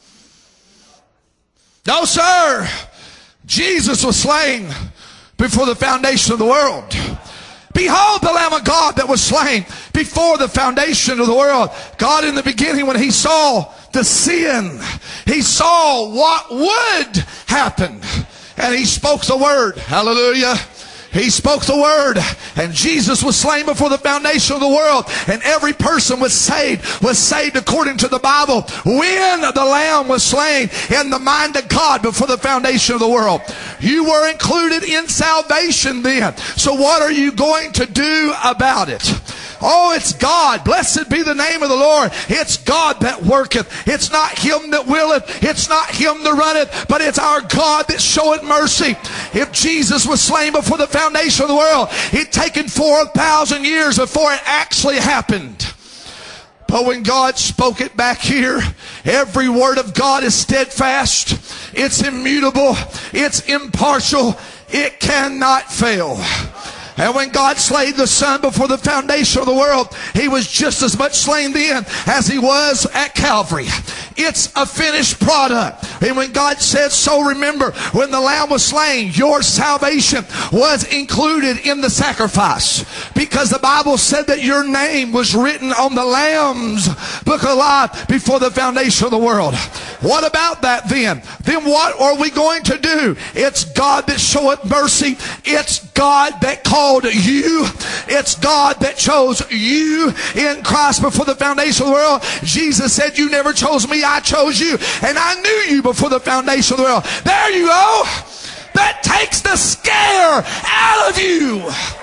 No, sir. Jesus was slain before the foundation of the world. Behold the Lamb of God that was slain before the foundation of the world. God, in the beginning, when He saw the sin, He saw what would happen, and He spoke the word. Hallelujah. He spoke the word, and Jesus was slain before the foundation of the world, and every person was saved, was saved according to the Bible when the Lamb was slain in the mind of God before the foundation of the world. You were included in salvation then. So what are you going to do about it? Oh, it's God. Blessed be the name of the Lord. It's God that worketh. It's not him that willeth. It's not him that runneth, but it's our God that showeth mercy. If Jesus was slain before the foundation of the world, it'd taken four thousand years before it actually happened. But when God spoke it back here, every word of God is steadfast. It's immutable. It's impartial. It cannot fail. And when God slayed the Son before the foundation of the world, He was just as much slain then as He was at Calvary. It's a finished product. And when God said so, remember, when the Lamb was slain, your salvation was included in the sacrifice. Because the Bible said that your name was written on the Lamb's book of life before the foundation of the world. What about that then? Then what are we going to do? It's God that showeth mercy. It's God that called you. It's God that chose you in Christ before the foundation of the world. Jesus said, you never chose me, I chose you. And I knew you before the foundation of the world. There you go. That takes the scare out of you.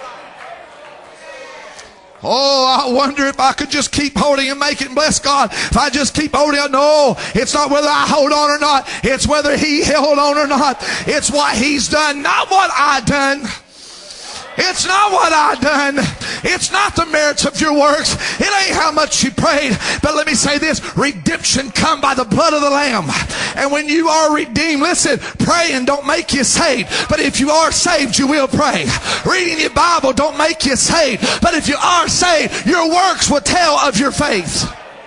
Oh, I wonder if I could just keep holding and make it. Bless God. If I just keep holding on. No, it's not whether I hold on or not. It's whether He held on or not. It's what He's done, not what I done. It's not what I done. It's not the merits of your works. It ain't how much you prayed. But let me say this. Redemption come by the blood of the Lamb. And when you are redeemed, listen, praying don't make you saved. But if you are saved, you will pray. Reading your Bible don't make you saved. But if you are saved, your works will tell of your faith.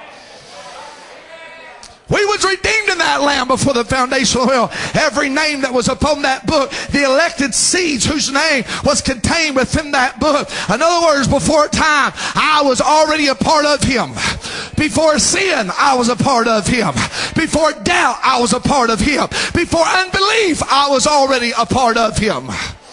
We was redeemed in that Lamb before the foundation of the world. Every name that was upon that book, the elected seeds whose name was contained within that book. In other words, before time, I was already a part of Him. Before sin, I was a part of him. Before doubt, I was a part of him. Before unbelief, I was already a part of him.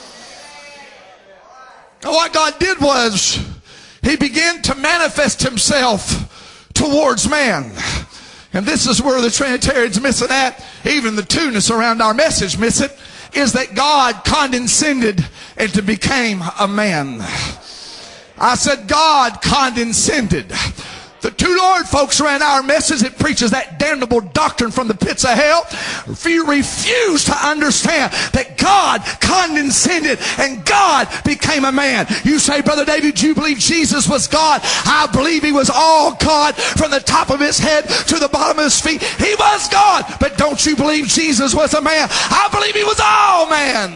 And what God did was, he began to manifest himself towards man. And this is where the Trinitarians miss it at. Even the two-ness around our message miss it. Is that God condescended and to became a man. I said God condescended. The two Lord folks around our message, it preaches that damnable doctrine from the pits of hell. If you refuse to understand that God condescended and God became a man. You say, Brother David, do you believe Jesus was God? I believe he was all God from the top of his head to the bottom of his feet. He was God. But don't you believe Jesus was a man? I believe he was all man.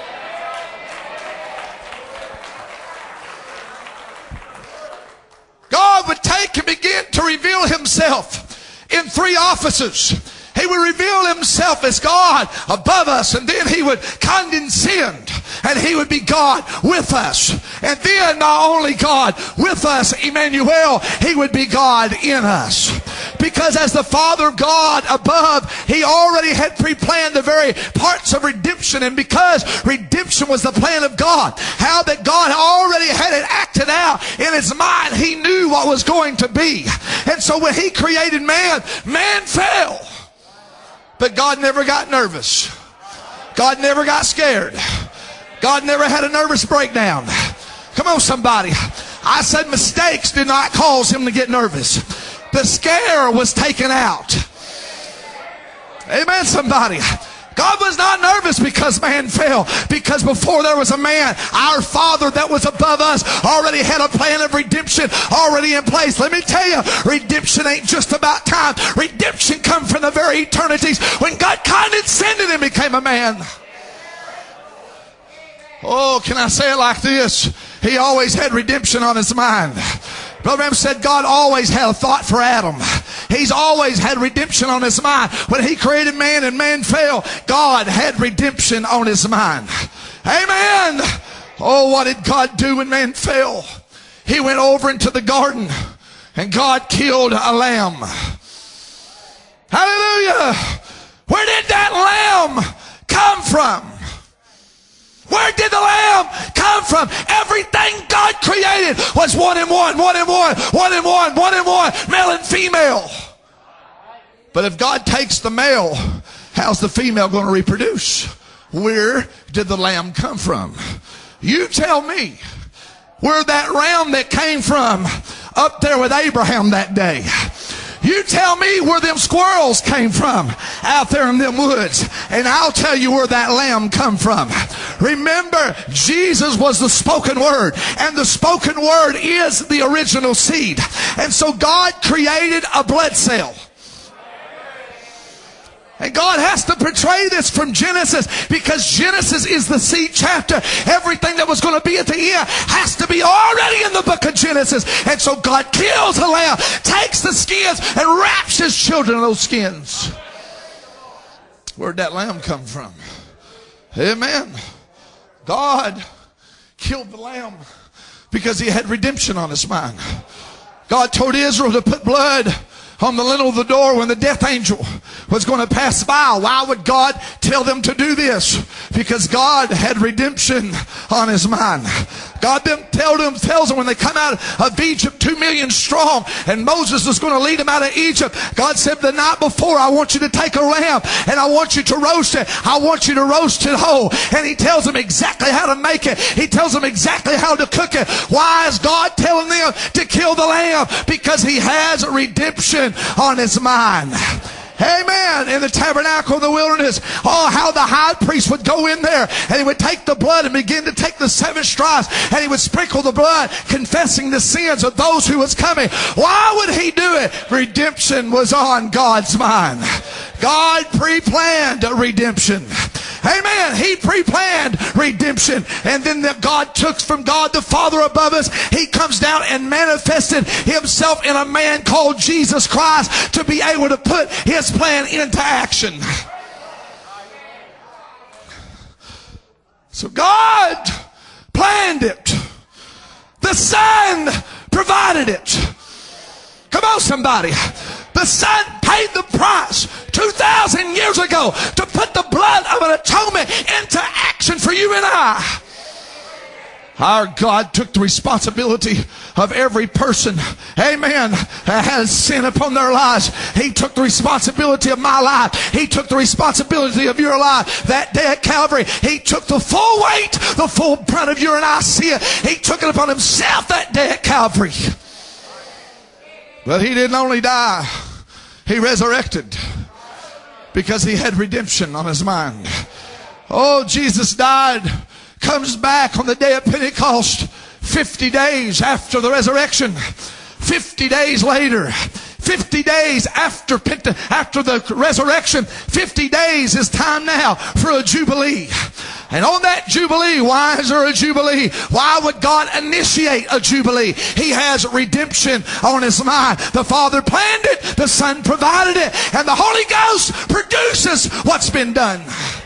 God would take and begin to reveal himself in three offices. He would reveal himself as God above us, and then he would condescend, and he would be God with us. And then not only God with us, Emmanuel, he would be God in us. Because as the Father God above, he already had pre-planned the very parts of redemption. And because redemption was the plan of God, how that God already had it acted out in his mind, he knew what was going to be. And so when he created man, man fell. But God never got nervous. God never got scared. God never had a nervous breakdown. Come on, somebody. I said mistakes did not cause him to get nervous. The scare was taken out. Amen, somebody. God was not nervous because man fell. Because before there was a man, our Father that was above us already had a plan of redemption already in place. Let me tell you, redemption ain't just about time. Redemption comes from the very eternities when God condescended and became a man. Oh, can I say it like this? He always had redemption on his mind. Brother Branham said God always had a thought for Adam. He's always had redemption on his mind. When he created man and man fell, God had redemption on his mind. Amen. Oh, what did God do when man fell? He went over into the garden and God killed a lamb. Hallelujah. Where did that lamb come from? Where did the lamb come from? Everything God created was one and one, one and one, one and one, one and one, male and female. But if God takes the male, how's the female going to reproduce? Where did the lamb come from? You tell me where that ram that came from up there with Abraham that day. You tell me where them squirrels came from out there in them woods, and I'll tell you where that lamb come from. Remember, Jesus was the spoken word, and the spoken word is the original seed. And so God created a blood cell. And God has to portray this from Genesis, because Genesis is the seed chapter. Everything that was going to be at the end has to be already in the book of Genesis. And so God kills a lamb, takes the skins, and wraps his children in those skins. Where'd that lamb come from? Amen. God killed the lamb because he had redemption on his mind. God told Israel to put blood on the lintel of the door when the death angel was going to pass by. Why would God tell them to do this? Because God had redemption on his mind. God then tell them, tells them when they come out of Egypt, two million strong, and Moses is going to lead them out of Egypt. God said, the night before, I want you to take a lamb and I want you to roast it. I want you to roast it whole. And he tells them exactly how to make it. He tells them exactly how to cook it. Why is God telling them to kill the lamb? Because he has redemption on his mind. Amen. In the tabernacle in the wilderness, oh, how the high priest would go in there and he would take the blood and begin to take the seven stripes and he would sprinkle the blood, confessing the sins of those who was coming. Why would he do it? Redemption was on God's mind. God pre-planned redemption. Amen. He pre-planned redemption. And then that God took from God the Father above us. He comes down and manifested himself in a man called Jesus Christ to be able to put his plan into action. So God planned it. The Son provided it. Come on, somebody. The Son paid the price two thousand years ago to put the blood of an atonement into action for you and I. Our God took the responsibility of every person, amen, that has sin upon their lives. He took the responsibility of my life. He took the responsibility of your life that day at Calvary. He took the full weight, the full brunt of your and I sin. He took it upon himself that day at Calvary. But he didn't only die, he resurrected because he had redemption on his mind. Oh, Jesus died, comes back on the day of Pentecost, fifty days after the resurrection. fifty days later, fifty days after Pente- after the resurrection, fifty days is time now for a jubilee. And on that jubilee, why is there a jubilee? Why would God initiate a jubilee? He has redemption on his mind. The Father planned it, the Son provided it, and the Holy Ghost produces what's been done.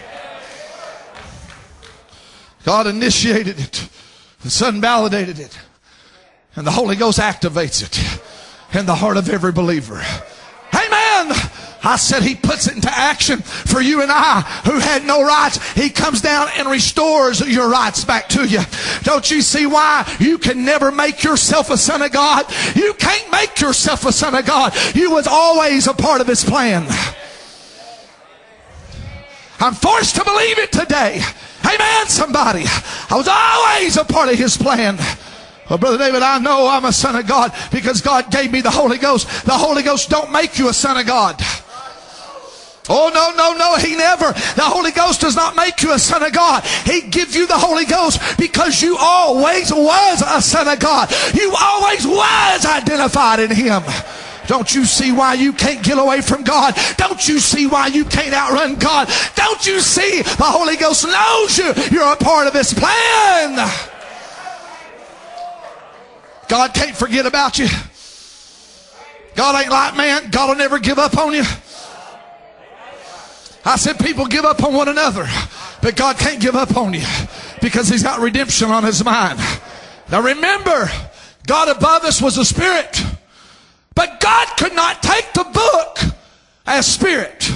God initiated it. The Son validated it. And the Holy Ghost activates it in the heart of every believer. Amen. I said he puts it into action for you and I who had no rights. He comes down and restores your rights back to you. Don't you see why you can never make yourself a son of God? You can't make yourself a son of God. You was always a part of his plan. I'm forced to believe it today. Amen, somebody. I was always a part of his plan. Well, Brother David, I know I'm a son of God because God gave me the Holy Ghost. The Holy Ghost don't make you a son of God. Oh, no, no, no, he never. The Holy Ghost does not make you a son of God. He gives you the Holy Ghost because you always was a son of God. You always was identified in him. Don't you see why you can't get away from God? Don't you see why you can't outrun God? Don't you see the Holy Ghost knows you? You're a part of his plan. God can't forget about you. God ain't like man. God will never give up on you. I said people give up on one another, but God can't give up on you because he's got redemption on his mind. Now remember, God above us was a spirit. But God could not take the book as spirit.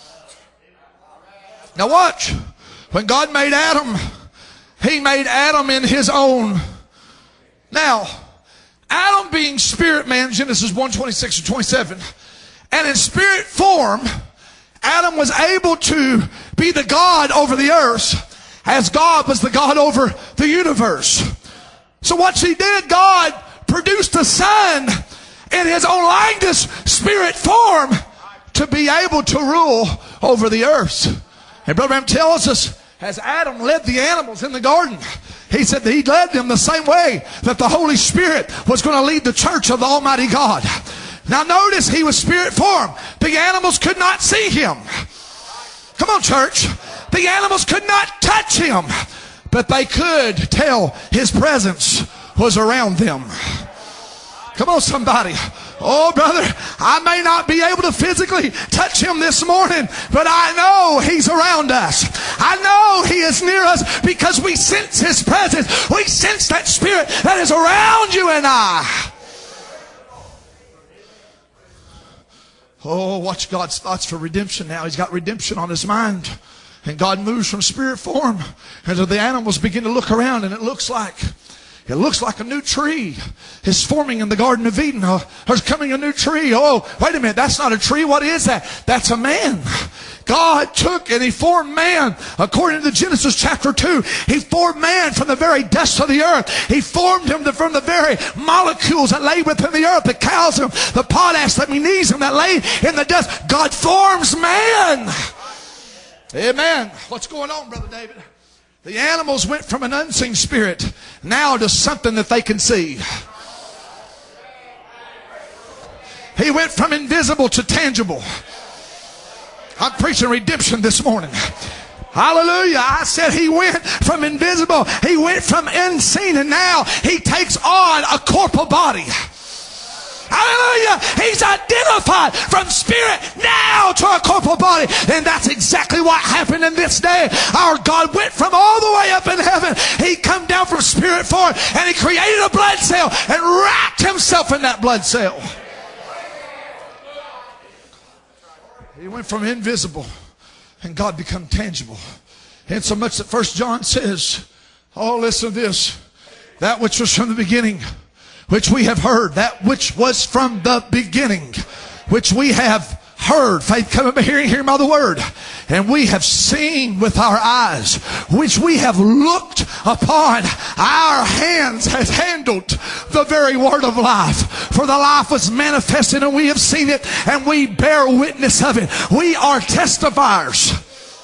Now watch. When God made Adam, he made Adam in his own. Now, Adam being spirit man, Genesis one twenty-six or twenty-seven, and in spirit form, Adam was able to be the God over the earth as God was the God over the universe. So what he did, God produced a son in his own likeness, spirit form, to be able to rule over the earth. And Brother Branham tells us, as Adam led the animals in the garden, he said that he led them the same way that the Holy Spirit was going to lead the church of the Almighty God. Now notice he was spirit form. The animals could not see him. Come on, church. The animals could not touch him, but they could tell his presence was around them. Come on, somebody. Oh, brother, I may not be able to physically touch him this morning, but I know he's around us. I know he is near us because we sense his presence. We sense that spirit that is around you and I. Oh, watch God's thoughts for redemption now. He's got redemption on his mind. And God moves from spirit form. And so the animals begin to look around, and it looks like It looks like a new tree is forming in the Garden of Eden. Oh, there's coming a new tree. Oh, wait a minute. That's not a tree. What is that? That's a man. God took and he formed man. According to Genesis chapter two, he formed man from the very dust of the earth. He formed him from the very molecules that lay within the earth, the calcium, the potash, the magnesium that lay in the dust. God forms man. Amen. What's going on, Brother David? The animals went from an unseen spirit now to something that they can see. He went from invisible to tangible. I'm preaching redemption this morning. Hallelujah. I said he went from invisible. He went from unseen, and now he takes on a corporal body. Hallelujah. He's identified from spirit now to a corporal body. And that's exactly what happened in this day. Our God went from all the way up in heaven. He come down from spirit form, and he created a blood cell and wrapped himself in that blood cell. He went from invisible and God become tangible. And so much that First John says, oh, listen to this. That which was from the beginning, which we have heard, that which was from the beginning, which we have heard. Faith cometh by hearing, hearing by the word. And we have seen with our eyes, which we have looked upon. Our hands has handled the very word of life. For the life was manifested, and we have seen it, and we bear witness of it. We are testifiers.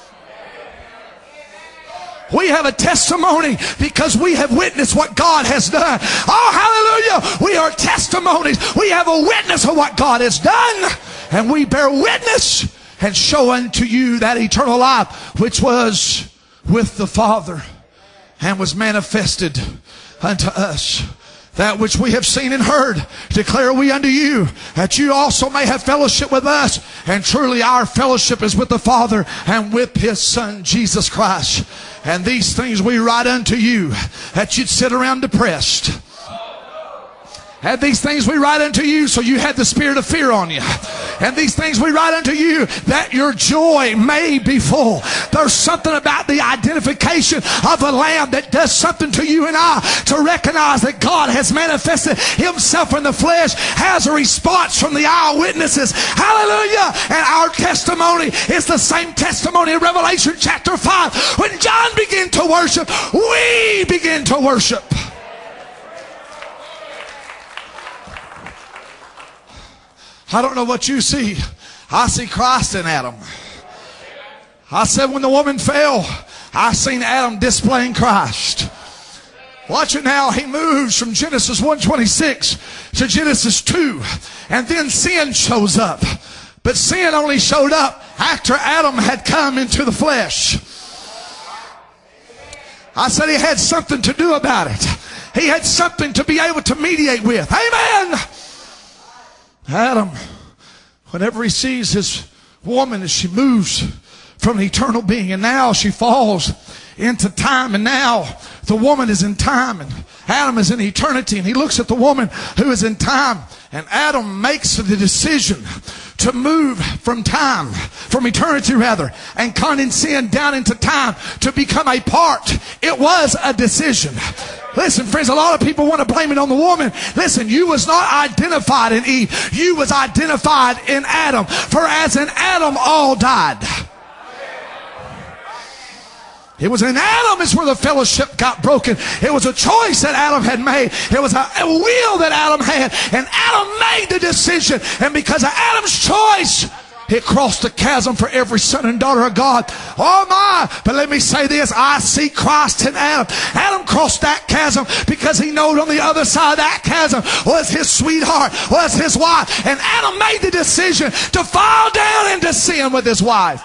We have a testimony because we have witnessed what God has done. Oh, hallelujah. We are testimonies. We have a witness of what God has done. And we bear witness and show unto you that eternal life which was with the Father and was manifested unto us. That which we have seen and heard declare we unto you, that you also may have fellowship with us. And truly our fellowship is with the Father and with His Son, Jesus Christ. And these things we write unto you, that you'd sit around depressed. And these things we write unto you so you had the spirit of fear on you. And these things we write unto you that your joy may be full. There's something about the identification of a lamb that does something to you and I, to recognize that God has manifested Himself in the flesh, has a response from the eyewitnesses. Hallelujah. And our testimony is the same testimony in Revelation chapter five. When John began to worship, we begin to worship. I don't know what you see. I see Christ in Adam. I said when the woman fell, I seen Adam displaying Christ. Watch it now. He moves from Genesis one twenty-six to Genesis two. And then sin shows up. But sin only showed up after Adam had come into the flesh. I said he had something to do about it. He had something to be able to mediate with. Amen. Adam, whenever he sees his woman as she moves from an eternal being, and now she falls into time, and now the woman is in time, and Adam is in eternity, and he looks at the woman who is in time, and Adam makes the decision to move from time, from eternity rather, and condescend down into time to become a part. It was a decision. Listen, friends, a lot of people want to blame it on the woman. Listen, you was not identified in Eve. You was identified in Adam. For as in Adam all died. It was in Adam is where the fellowship got broken. It was a choice that Adam had made. It was a, a will that Adam had. And Adam made the decision. And because of Adam's choice, it crossed the chasm for every son and daughter of God. Oh my! But let me say this. I see Christ in Adam. Adam crossed that chasm because he knew on the other side of that chasm was his sweetheart, was his wife. And Adam made the decision to fall down into sin with his wife.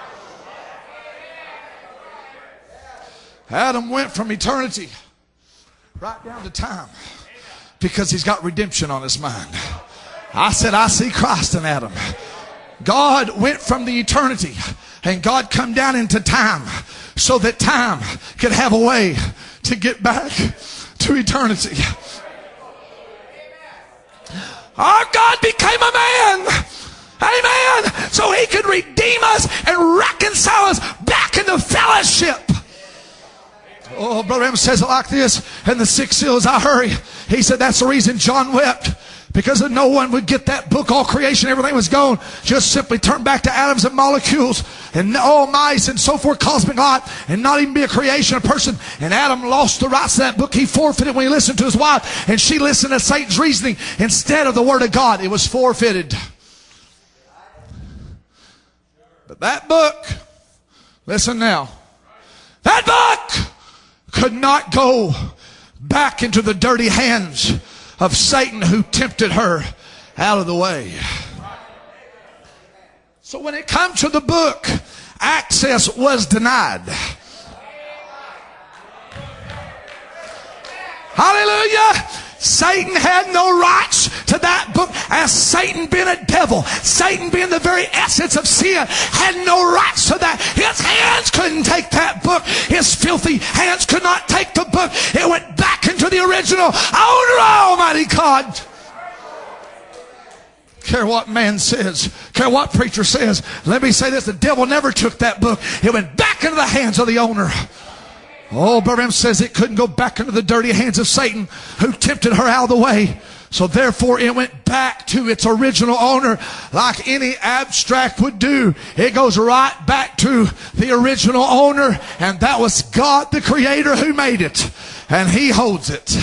Adam went from eternity right down to time because he's got redemption on his mind. I said, I see Christ in Adam. God went from the eternity and God come down into time so that time could have a way to get back to eternity. Our God became a man. Amen. So He could redeem us and reconcile us back into fellowship. Oh, Brother Em says it like this in the six seals. I hurry. He said that's the reason John wept. Because no one would get that book. All creation, everything was gone. Just simply turn back to atoms and molecules and all mice and so forth, cosmic light, and not even be a creation, a person. And Adam lost the rights to that book. He forfeited when he listened to his wife, and she listened to Satan's reasoning instead of the Word of God. It was forfeited. But that book, listen now, that book could not go back into the dirty hands of Satan who tempted her out of the way. So when it comes to the book, access was denied. Hallelujah. Satan had no rights to that book. As Satan being a devil, Satan being the very essence of sin, had no rights to that. His hands couldn't take that book. His filthy hands could not take the book. It went back into the original owner, Almighty God. Care what man says, care what preacher says. Let me say this, the devil never took that book. It went back into the hands of the owner. Oh, Branham says it couldn't go back into the dirty hands of Satan, who tempted her out of the way. So therefore it went back to its original owner, like any abstract would do. It goes right back to the original owner, and that was God the Creator who made it, and He holds it.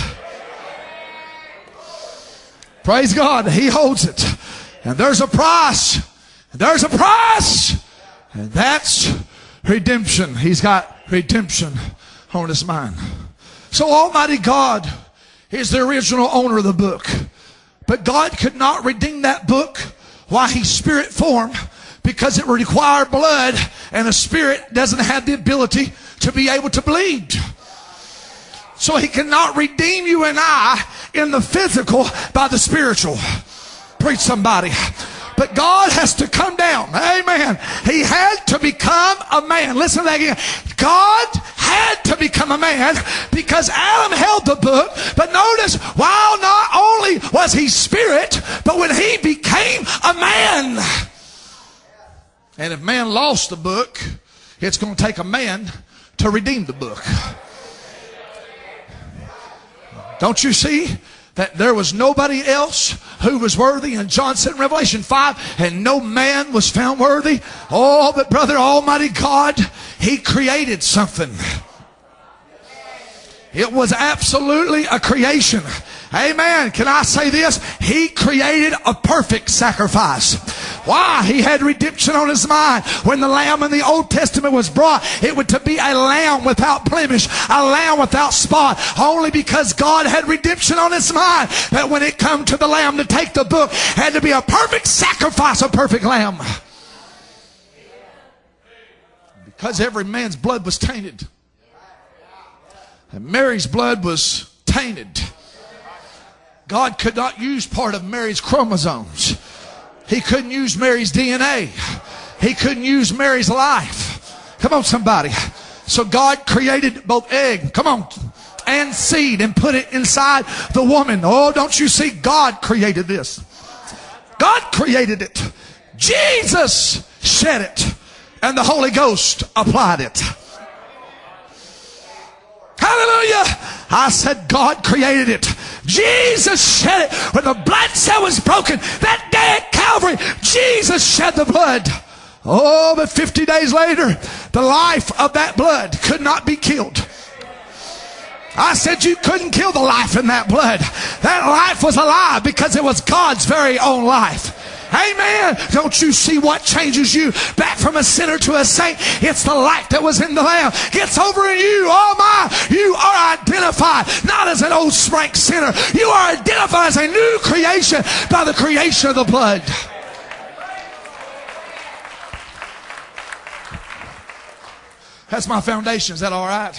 Praise God, He holds it. And there's a price. There's a price. And that's redemption. He's got redemption on His mind. So Almighty God is the original owner of the book. But God could not redeem that book while He's spirit form, because it would require blood, and a spirit doesn't have the ability to be able to bleed. So He cannot redeem you and I in the physical by the spiritual. Preach somebody. But God has to come down. Amen. He had to become a man. Listen to that again. God had to become a man because Adam held the book. But notice, while not only was he spirit, but when he became a man. And if man lost the book, it's going to take a man to redeem the book. Don't you see that there was nobody else who was worthy? And John said in Revelation five, and no man was found worthy. Oh, but brother, Almighty God, He created something. It was absolutely a creation. Amen. Can I say this? He created a perfect sacrifice. Why? He had redemption on His mind. When the lamb in the Old Testament was brought, it would to be a lamb without blemish, a lamb without spot, only because God had redemption on His mind. But when it come to the lamb to take the book, it had to be a perfect sacrifice, a perfect lamb. Because every man's blood was tainted. And Mary's blood was tainted. God could not use part of Mary's chromosomes. He couldn't use Mary's D N A. He couldn't use Mary's life. Come on, somebody. So God created both egg, come on, and seed, and put it inside the woman. Oh, don't you see? God created this. God created it. Jesus shed it. And the Holy Ghost applied it. Hallelujah. I said God created it. Jesus shed it. When the blood cell was broken that day at Calvary, Jesus shed the blood. Oh, but fifty days later, the life of that blood could not be killed. I said you couldn't kill the life in that blood. That life was alive because it was God's very own life. Amen. Don't you see what changes you back from a sinner to a saint? It's the life that was in the Lamb. Gets over in you. Oh my, you are identified not as an old spank sinner. You are identified as a new creation by the creation of the blood. That's my foundation. Is that all right?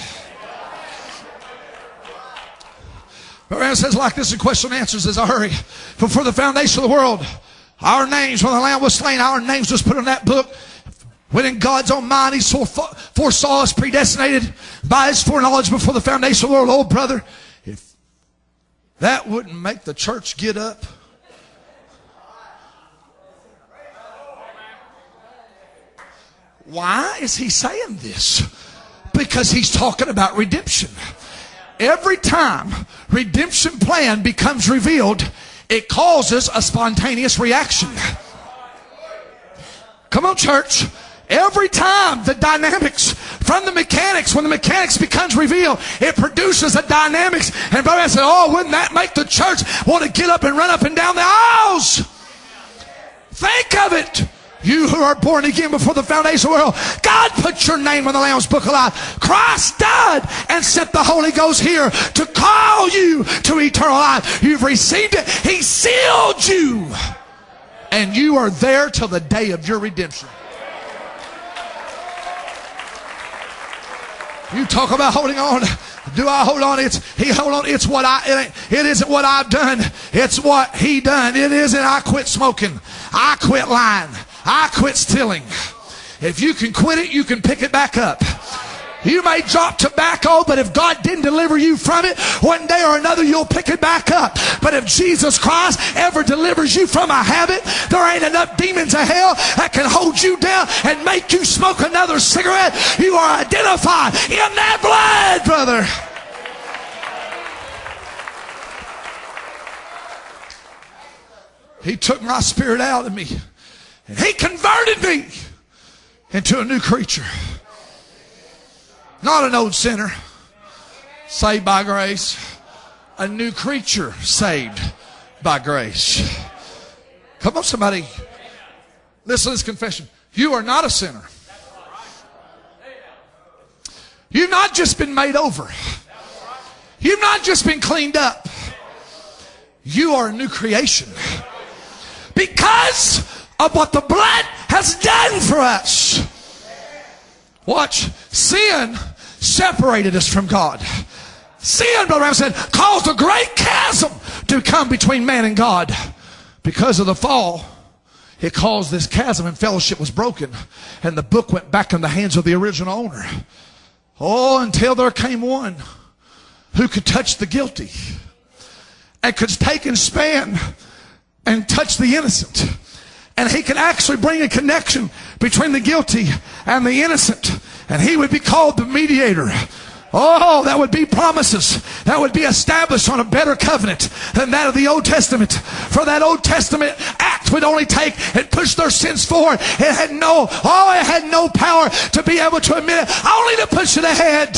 But it says like this in question and answers as I hurry. Before the foundation of the world, our names, when the Lamb was slain, our names was put in that book. When in God's own mind He foresaw us, predestinated by His foreknowledge before the foundation of the world. Oh, brother, if that wouldn't make the church get up. Why is he saying this? Because he's talking about redemption. Every time redemption plan becomes revealed, it causes a spontaneous reaction. Come on, church. Every time the dynamics from the mechanics, when the mechanics becomes revealed, it produces a dynamics. And brother said, oh, wouldn't that make the church want to get up and run up and down the aisles? Think of it. You who are born again before the foundation of the world, God put your name in the Lamb's Book of Life. Christ died and sent the Holy Ghost here to call you to eternal life. You've received it. He sealed you. And you are there till the day of your redemption. You talk about holding on. Do I hold on? It's he hold on. It's what I. It, ain't, it isn't what I've done. It's what He done. It isn't. I quit smoking. I quit lying. I quit stealing. If you can quit it, you can pick it back up. You may drop tobacco, but if God didn't deliver you from it, one day or another you'll pick it back up. But if Jesus Christ ever delivers you from a habit, there ain't enough demons of hell that can hold you down and make you smoke another cigarette. You are identified in that blood, brother. He took my spirit out of me and He converted me into a new creature. Not an old sinner saved by grace. A new creature saved by grace. Come on, somebody. Listen to this confession. You are not a sinner. You've not just been made over. You've not just been cleaned up. You are a new creation. Because of what the blood has done for us. Watch. Sin separated us from God. Sin, Brother Ram said, caused a great chasm to come between man and God. Because of the fall, it caused this chasm and fellowship was broken. And the book went back in the hands of the original owner. Oh, until there came one who could touch the guilty and could take and span and touch the innocent. And He could actually bring a connection between the guilty and the innocent. And He would be called the mediator. Oh, that would be promises that would be established on a better covenant than that of the Old Testament. For that Old Testament act would only take and push their sins forward. It had no, oh, it had no power to be able to admit it, only to push it ahead.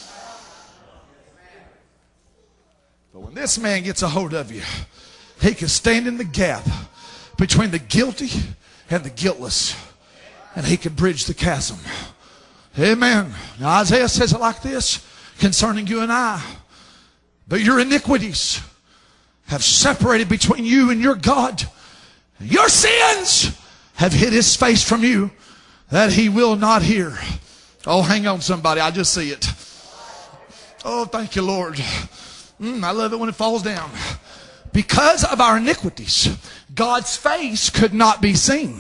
But when this man gets a hold of you, he can stand in the gap between the guilty and the guiltless. And he can bridge the chasm. Amen. Now Isaiah says it like this concerning you and I. But your iniquities have separated between you and your God. Your sins have hid His face from you that He will not hear. Oh, hang on somebody. I just see it. Oh, thank you, Lord. Mm, I love it when it falls down. Because of our iniquities, God's face could not be seen.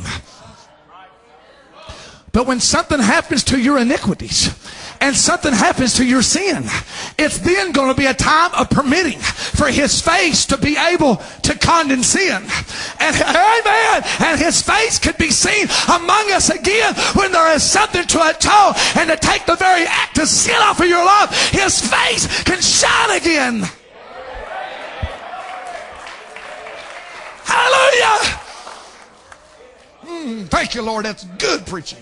But when something happens to your iniquities and something happens to your sin, it's then going to be a time of permitting for His face to be able to condescend. And amen. And His face could be seen among us again when there is something to atone and to take the very act of sin off of your life. His face can shine again. Hallelujah. Mm, thank you, Lord. That's good preaching.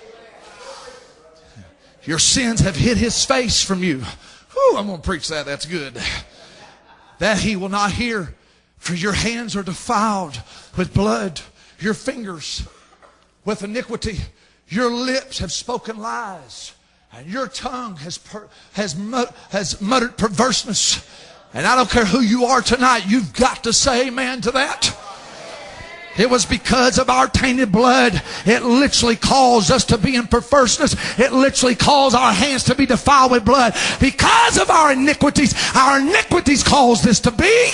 Your sins have hid His face from you. Whew, I'm going to preach that. That's good. That He will not hear. For your hands are defiled with blood. Your fingers with iniquity. Your lips have spoken lies. And your tongue has, per, has, has muttered perverseness. And I don't care who you are tonight, you've got to say amen to that. It was because of our tainted blood. It literally caused us to be in perverseness. It literally caused our hands to be defiled with blood. Because of our iniquities, our iniquities caused this to be.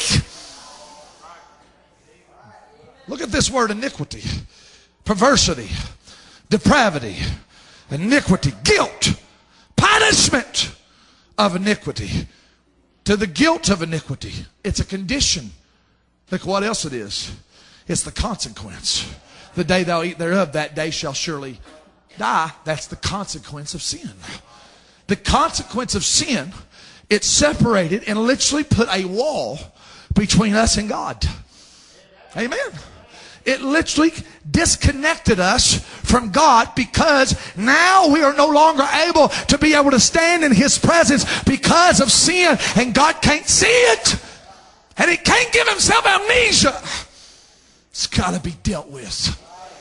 Look at this word iniquity. Perversity, depravity, iniquity, guilt, punishment of iniquity. To the guilt of iniquity. It's a condition. Look what else it is. It's the consequence. The day thou eat thereof, that day shall surely die. That's the consequence of sin. The consequence of sin, it separated and literally put a wall between us and God. Amen. It literally disconnected us from God because now we are no longer able to be able to stand in His presence because of sin, and God can't see it. And He can't give Himself amnesia. It's got to be dealt with.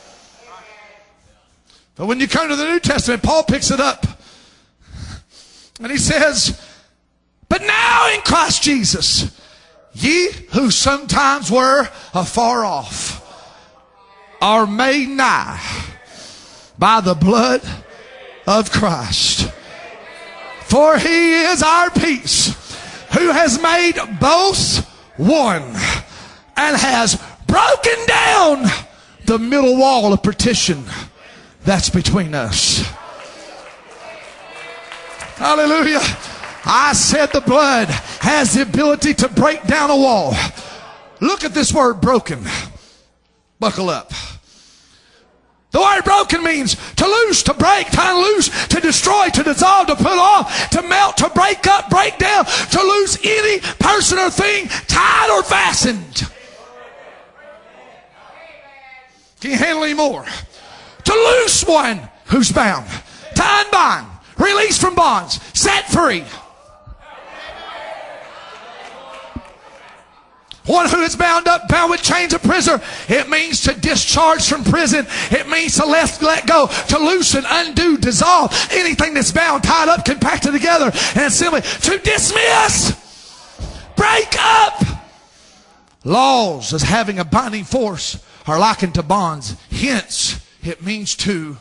But when you come to the New Testament, Paul picks it up. And he says, but now in Christ Jesus, ye who sometimes were afar off are made nigh by the blood of Christ. For He is our peace, who has made both one and has broken down the middle wall of partition that's between us. Hallelujah. I said the blood has the ability to break down a wall. Look at this word broken. Buckle up. The word broken means to loose, to break, to unloose, to destroy, to dissolve, to put off, to melt, to break up, break down, to lose any person or thing tied or fastened. Can't handle any more. To loose one who's bound, to unbind, release from bonds, set free. One who is bound up, bound with chains of prisoner. It means to discharge from prison. It means to let, let go, to loosen, undo, dissolve anything that's bound, tied up, compacted together, and simply to dismiss, break up. Laws as having a binding force are likened to bonds. Hence, it means to.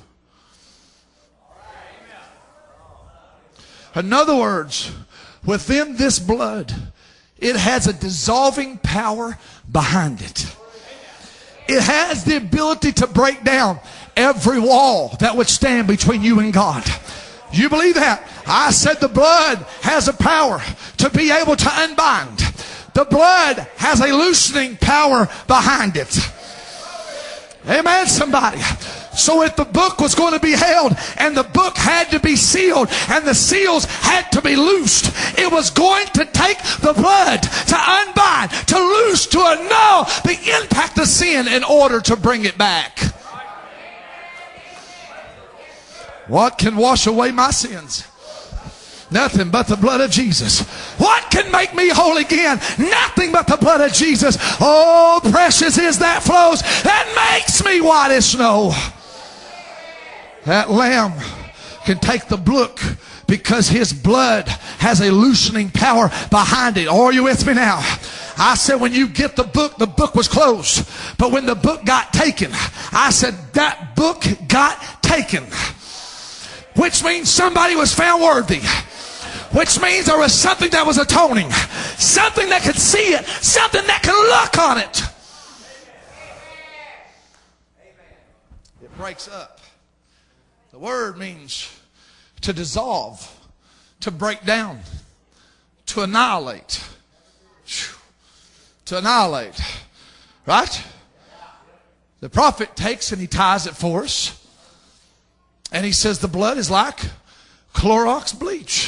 In other words, within this blood, it has a dissolving power behind it. It has the ability to break down every wall that would stand between you and God. You believe that? I said the blood has a power to be able to unbind. The blood has a loosening power behind it. Amen, somebody. So if the book was going to be held and the book had to be sealed and the seals had to be loosed, it was going to take the blood to unbind, to loose, to annul the impact of sin in order to bring it back. What can wash away my sins? Nothing but the blood of Jesus. What can make me whole again? Nothing but the blood of Jesus. Oh, precious is that flows that makes me white as snow. That lamb can take the book because his blood has a loosening power behind it. Are you with me now? I said when you get the book, the book was closed. But when the book got taken, I said that book got taken. Which means somebody was found worthy. Which means there was something that was atoning. Something that could see it. Something that could look on it. It breaks up. The word means to dissolve, to break down, to annihilate. To annihilate. Right? The prophet takes and he ties it for us. And he says the blood is like Clorox bleach.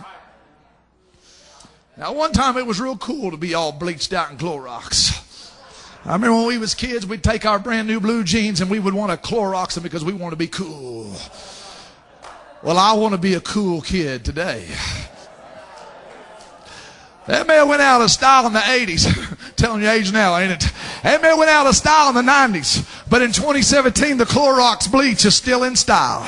Now, one time it was real cool to be all bleached out in Clorox. I remember when we was kids, we'd take our brand new blue jeans and we would want to Clorox them because we want to be cool. Well, I want to be a cool kid today. That man went out of style in the eighties. Telling your age now, ain't it? That man went out of style in the nineties. But in twenty seventeen, the Clorox bleach is still in style.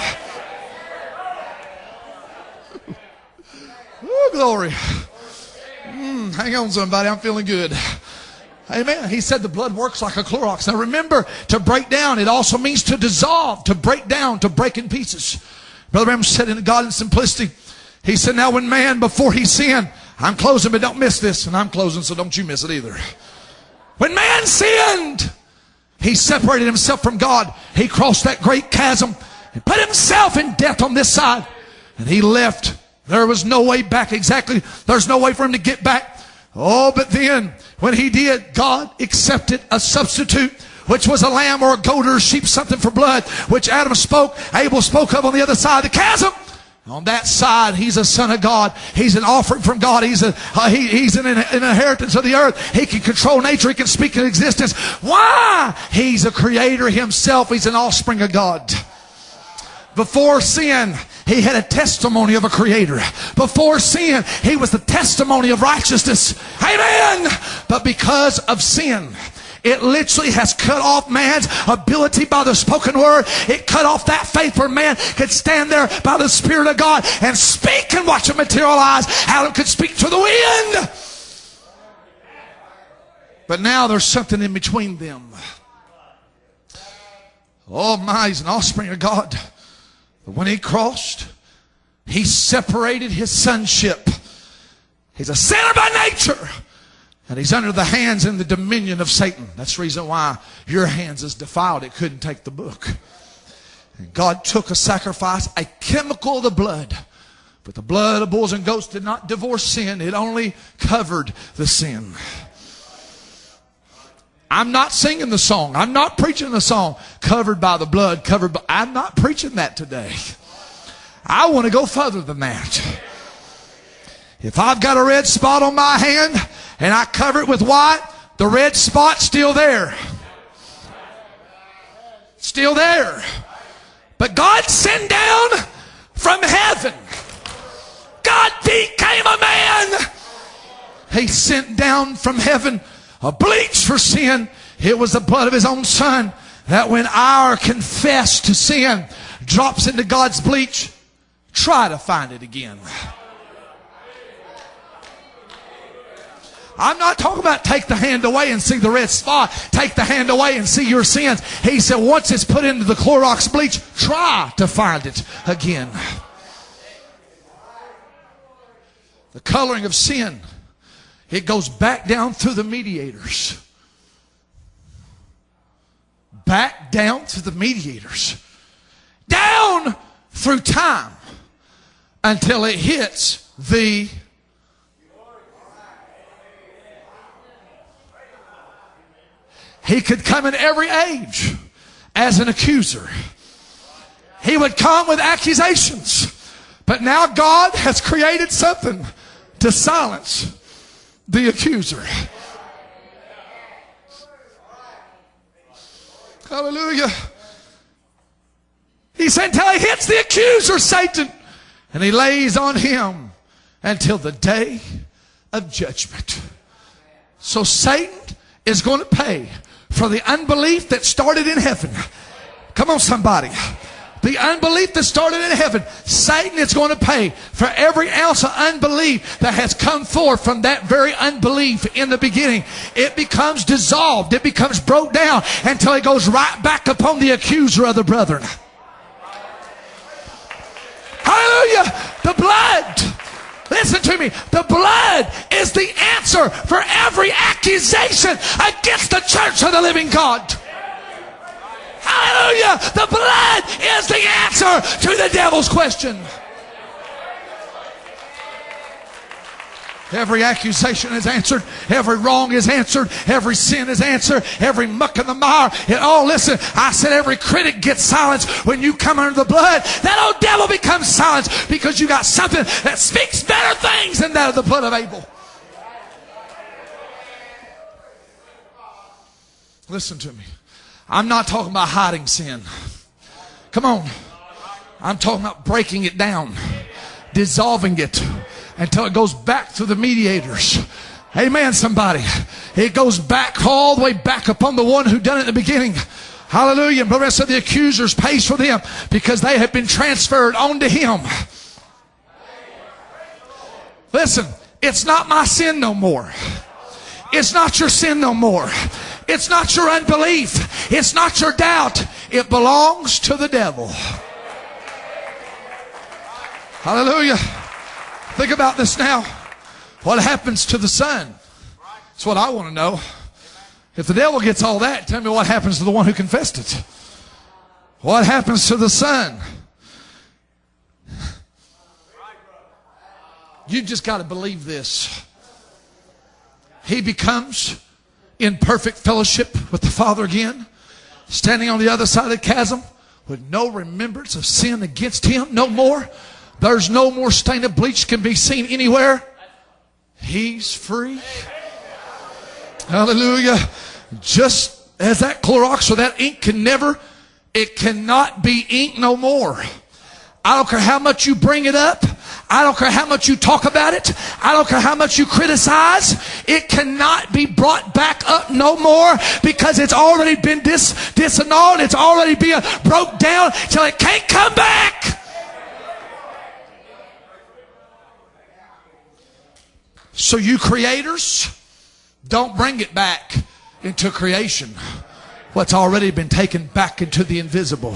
Oh, glory. Mm, hang on, somebody. I'm feeling good. Amen. He said the blood works like a Clorox. Now remember, to break down, it also means to dissolve, to break down, to break in pieces. Brother Branham said in God in Simplicity, he said, now when man, before he sinned, I'm closing, but don't miss this. And I'm closing, so don't you miss it either. When man sinned, he separated himself from God. He crossed that great chasm and put himself in death on this side. And he left. There was no way back exactly. There's no way for him to get back. Oh, but then when he did, God accepted a substitute, which was a lamb or a goat or a sheep, something for blood, which Adam spoke, Abel spoke of on the other side of the chasm. On that side, he's a son of God. He's an offering from God. He's a uh, he, he's an, an inheritance of the earth. He can control nature. He can speak in existence. Why? He's a creator himself. He's an offspring of God. Before sin, he had a testimony of a creator. Before sin, he was the testimony of righteousness. Amen. But because of sin, it literally has cut off man's ability by the spoken word. It cut off that faith where man could stand there by the Spirit of God and speak and watch it materialize. Adam could speak to the wind. But now there's something in between them. Oh my, he's an offspring of God. But when he crossed, he separated his sonship. He's a sinner by nature. And he's under the hands and the dominion of Satan. That's the reason why your hands is defiled. It couldn't take the book. And God took a sacrifice, a chemical of the blood, But the blood of bulls and goats did not divorce sin. It only covered the sin. I'm not singing the song. I'm not preaching the song, covered by the blood, covered by... I'm not preaching that today. I want to go further than that. If I've got a red spot on my hand and I cover it with white, the red spot's still there. Still there. But God sent down from heaven. God became a man. He sent down from heaven a bleach for sin. It was the blood of his own son, that when our confess to sin drops into God's bleach, try to find it again. I'm not talking about take the hand away and see the red spot. Take the hand away and see your sins. He said once it's put into the Clorox bleach, try to find it again. The coloring of sin, it goes back down through the mediators. Back down through the mediators. Down through time until it hits the He could come in every age as an accuser. He would come with accusations. But now God has created something to silence the accuser. Hallelujah. He said until he hits the accuser, Satan, and he lays on him until the day of judgment. So Satan is going to pay for the unbelief that started in heaven. Come on, somebody. The unbelief that started in heaven, Satan is going to pay for every ounce of unbelief that has come forth from that very unbelief in the beginning. It becomes dissolved. It becomes broke down until it goes right back upon the accuser of the brethren. Hallelujah. The blood. Listen to me. The blood is the answer for every accusation against the church of the living God. Hallelujah. The blood is the answer to the devil's question. Every accusation is answered. Every wrong is answered. Every sin is answered. Every muck in the mire. And oh, listen, I said every critic gets silenced when you come under the blood. That old devil becomes silenced because you got something that speaks better things than that of the blood of Abel. Listen to me. I'm not talking about hiding sin. Come on. I'm talking about breaking it down, dissolving it until it goes back through the mediators. Amen, somebody. It goes back all the way back upon the one who done it in the beginning. Hallelujah. And the rest of the accusers pays for them because they have been transferred onto him. Listen, it's not my sin no more. It's not your sin no more. It's not your unbelief. It's not your doubt. It belongs to the devil. Hallelujah. Think about this now. What happens to the son? That's what I want to know. If the devil gets all that, tell me what happens to the one who confessed it. What happens to the son? You've just got to believe this. He becomes in perfect fellowship with the Father again, standing on the other side of the chasm with no remembrance of sin against him, no more. There's no more stain of bleach can be seen anywhere. He's free. Hallelujah. Just as that Clorox or that ink can never, it cannot be ink no more. I don't care how much you bring it up. I don't care how much you talk about it. I don't care how much you criticize. It cannot be brought back up no more because it's already been dis, disannulled. It's already been broke down till it can't come back. So you creators, don't bring it back into creation. What's already been taken back into the invisible.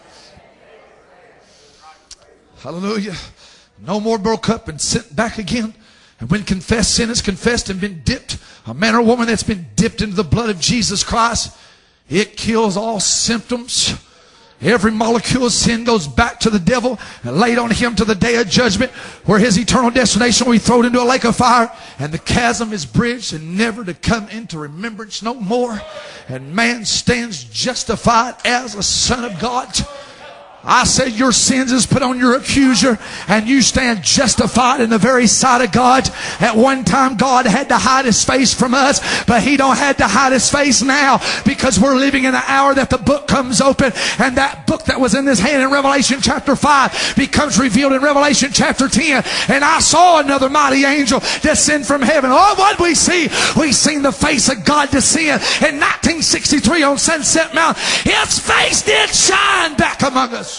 Hallelujah. No more broke up and sent back again. And when confessed sin is confessed and been dipped, a man or woman that's been dipped into the blood of Jesus Christ, it kills all symptoms. Every molecule of sin goes back to the devil and laid on him to the day of judgment, where his eternal destination will be thrown into a lake of fire, and the chasm is bridged and never to come into remembrance no more. And man stands justified as a son of God. I said your sins is put on your accuser, and you stand justified in the very sight of God. At one time God had to hide his face from us, but he don't have to hide his face now, because we're living in the hour that the book comes open, and that book that was in his hand in Revelation chapter five becomes revealed in Revelation chapter ten. And I saw another mighty angel descend from heaven. Oh, what we see? We seen the face of God descend in nineteen sixty-three on Sunset Mount. His face did shine back among us.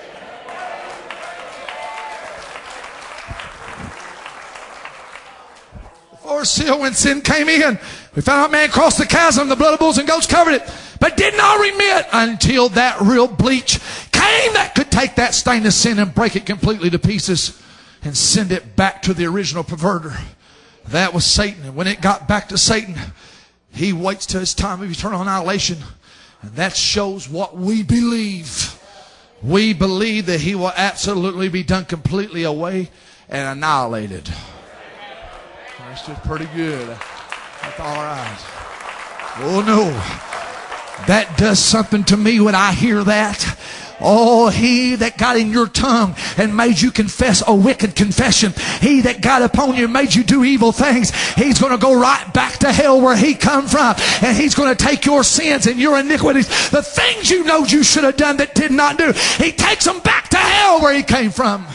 Before seal, when sin came in, we found out man crossed the chasm, the blood of bulls and goats covered it, but did not remit until that real bleach came that could take that stain of sin and break it completely to pieces and send it back to the original perverter. That was Satan. And when it got back to Satan, he waits till his time of eternal annihilation. And that shows what we believe. We believe that he will absolutely be done completely away and annihilated. That's just pretty good. That's all right. Oh no. That does something to me when I hear that. Oh, he that got in your tongue and made you confess a wicked confession, he that got upon you and made you do evil things, he's going to go right back to hell where he come from, and he's going to take your sins and your iniquities, the things you know you should have done that did not do, he takes them back to hell where he came from.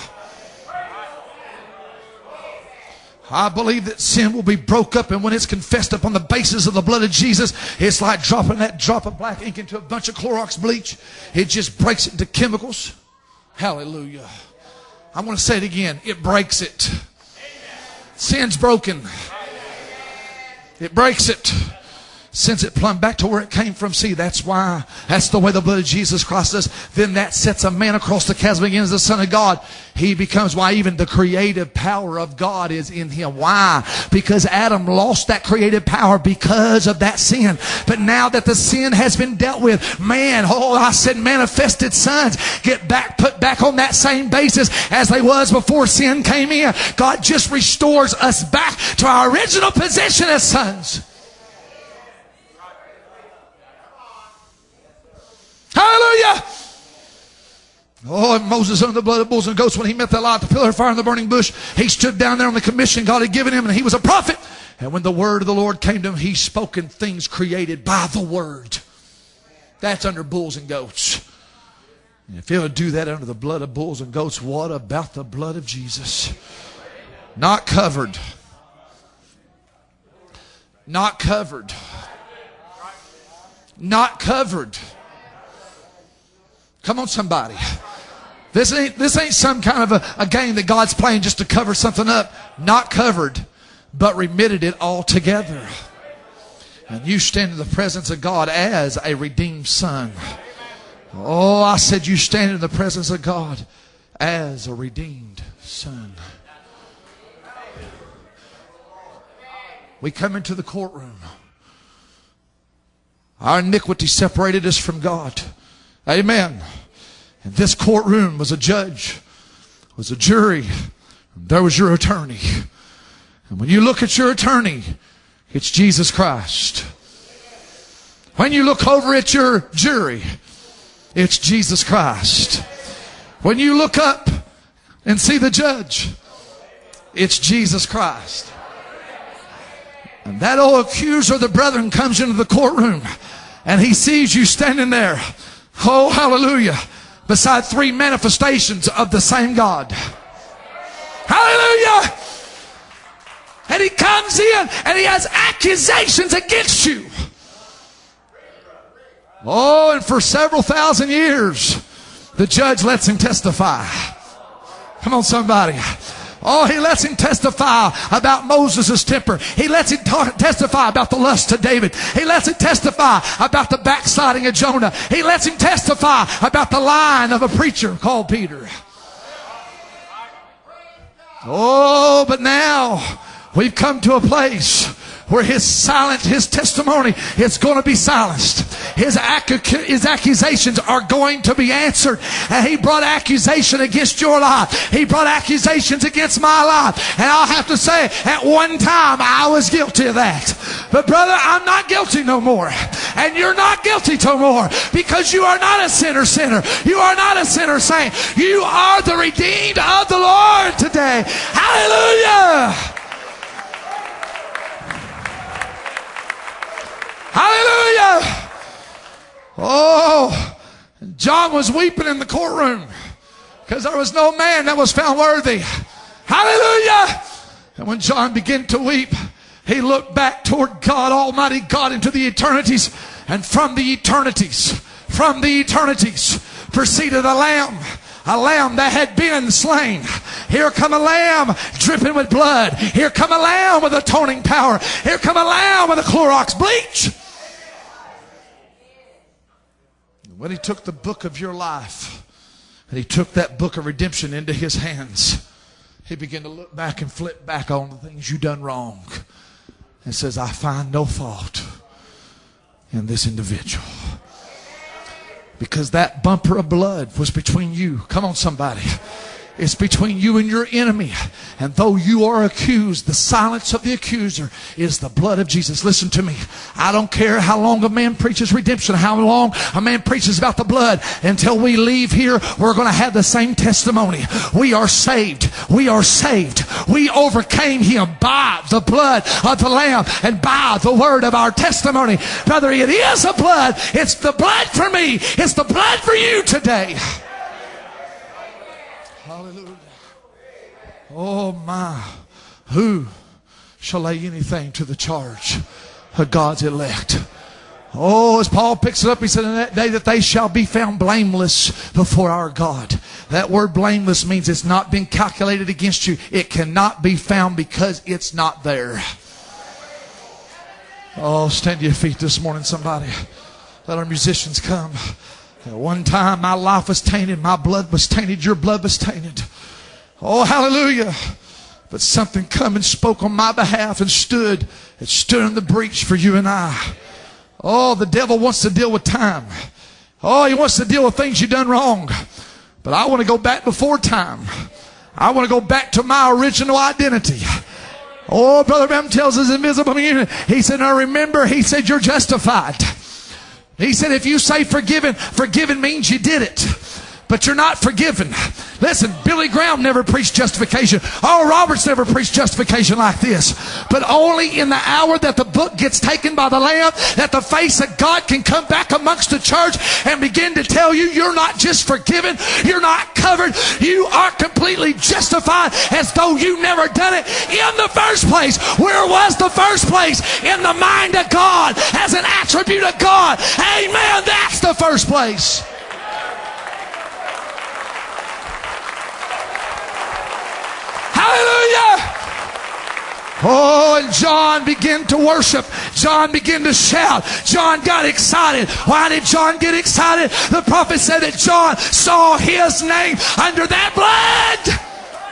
I believe that sin will be broke up, and when it's confessed upon the basis of the blood of Jesus, it's like dropping that drop of black ink into a bunch of Clorox bleach. It just breaks it into chemicals. Hallelujah. I'm going to say it again. It breaks it. Sin's broken. It breaks it. Sends it plumb back to where it came from. See, that's why. That's the way the blood of Jesus Christ does. Then that sets a man across the chasm again as the Son of God. He becomes why even the creative power of God is in him. Why? Because Adam lost that creative power because of that sin. But now that the sin has been dealt with, man, oh, I said manifested sons get back, put back on that same basis as they was before sin came in. God just restores us back to our original position as sons. Hallelujah. Oh, and Moses under the blood of bulls and goats, when he met the light, the pillar of fire and the burning bush, he stood down there on the commission God had given him, and he was a prophet. And when the word of the Lord came to him, he spoke in things created by the word. That's under bulls and goats. And if he'll do that under the blood of bulls and goats, what about the blood of Jesus? Not covered. Not covered. Not covered. Come on, somebody. This ain't, this ain't some kind of a, a game that God's playing just to cover something up. Not covered, but remitted it altogether. And you stand in the presence of God as a redeemed son. Oh, I said you stand in the presence of God as a redeemed son. We come into the courtroom. Our iniquity separated us from God. Amen. And this courtroom was a judge, was a jury. There was your attorney. And when you look at your attorney, it's Jesus Christ. When you look over at your jury, it's Jesus Christ. When you look up and see the judge, it's Jesus Christ. And that old accuser of the brethren comes into the courtroom, and he sees you standing there. Oh, hallelujah. Beside three manifestations of the same God. Hallelujah. And he comes in and he has accusations against you. Oh, and for several thousand years, the judge lets him testify. Come on, somebody. Oh, he lets him testify about Moses' temper. He lets him talk, testify about the lust of David. He lets him testify about the backsliding of Jonah. He lets him testify about the lying of a preacher called Peter. Oh, but now we've come to a place where his silent, his testimony is going to be silenced. his, accu- his accusations are going to be answered. And he brought accusation against your life. He brought accusations against my life. And I'll have to say, at one time I was guilty of that. But brother, I'm not guilty no more. And you're not guilty no more, because you are not a sinner sinner. You are not a sinner saint. You are the redeemed of the Lord today. Hallelujah! Hallelujah! Oh, John was weeping in the courtroom because there was no man that was found worthy. Hallelujah! And when John began to weep, he looked back toward God, Almighty God, into the eternities. And from the eternities, from the eternities, proceeded a lamb. A lamb that had been slain. Here come a lamb dripping with blood. Here come a lamb with atoning power. Here come a lamb with a Clorox bleach. When he took the book of your life, and he took that book of redemption into his hands, he began to look back and flip back on the things you done wrong. And says, I find no fault in this individual. Because that bumper of blood was between you. Come on, somebody. It's between you and your enemy. And though you are accused, the silence of the accuser is the blood of Jesus. Listen to me. I don't care how long a man preaches redemption, how long a man preaches about the blood. Until we leave here, we're going to have the same testimony. We are saved. We are saved. We overcame him by the blood of the Lamb and by the word of our testimony. Brother, it is a blood. It's the blood for me. It's the blood for you today. Hallelujah. Oh my. Who shall lay anything to the charge of God's elect? Oh, as Paul picks it up, he said, in that day that they shall be found blameless before our God. That word blameless means it's not been calculated against you. It cannot be found because it's not there. Oh, stand to your feet this morning, somebody. Let our musicians come. At one time, my life was tainted. My blood was tainted. Your blood was tainted. Oh, hallelujah. But something come and spoke on my behalf and stood. It stood in the breach for you and I. Oh, the devil wants to deal with time. Oh, he wants to deal with things you've done wrong. But I want to go back before time. I want to go back to my original identity. Oh, Brother Branham tells us invisible community. He said, now remember, he said, you're justified. He said, if you say forgiven, forgiven means you did it. But you're not forgiven. Listen, Billy Graham never preached justification. Oral Roberts never preached justification like this. But only in the hour that the book gets taken by the Lamb, that the face of God can come back amongst the church and begin to tell you you're not just forgiven, you're not covered, you are completely justified as though you never done it in the first place. Where was the first place? In the mind of God, as an attribute of God. Amen. That's the first place. Hallelujah! Oh, and John began to worship. John began to shout. John got excited. Why did John get excited? The prophet said that John saw his name under that blood.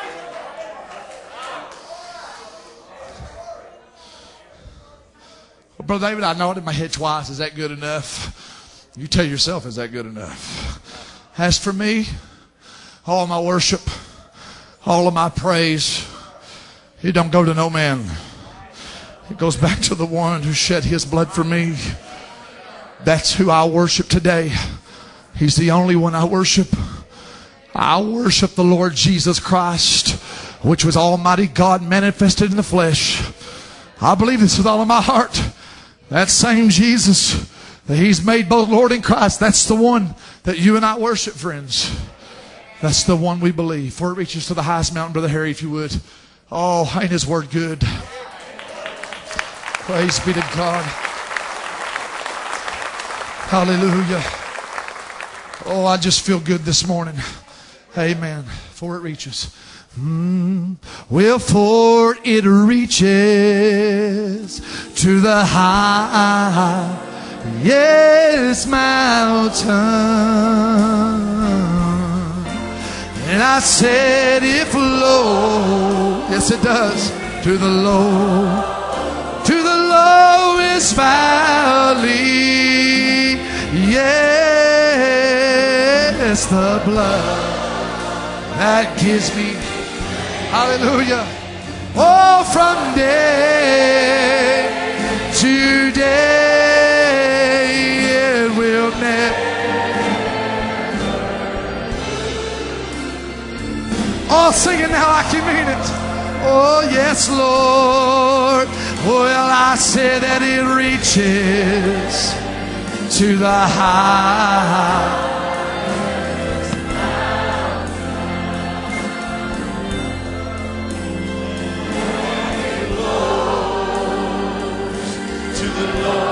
Well, Brother David, I know it in my head twice. Is that good enough? You tell yourself, is that good enough? As for me, all my worship, all of my praise, it don't go to no man. It goes back to the one who shed his blood for me. That's who I worship today. He's the only one I worship. I worship the Lord Jesus Christ, which was Almighty God manifested in the flesh. I believe this with all of my heart. That same Jesus that He's made both Lord and Christ, that's the one that you and I worship, friends. That's the one we believe. For it reaches to the highest mountain, Brother Harry, if you would. Oh, ain't His word good? Praise be to God. Hallelujah. Oh, I just feel good this morning. Amen. For it reaches. Mm, well, for it reaches to the highest mountain. And I said, if low, yes it does, to the low, to the lowest valley, yes, the blood that gives me, hallelujah. Oh, from day to day it will never. Oh, sing it now like you mean it. Oh, yes, Lord. Well, I say that it reaches to the high. To the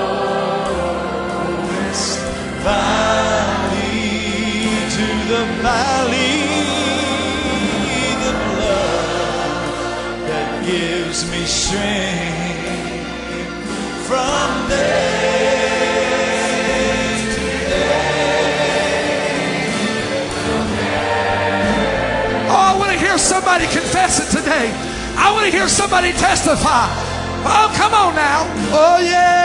lowest valley, to the valley, the blood that gives me strength from day to day. Oh, I want to hear somebody confess it today. I want to hear somebody testify. Oh, come on now. Oh,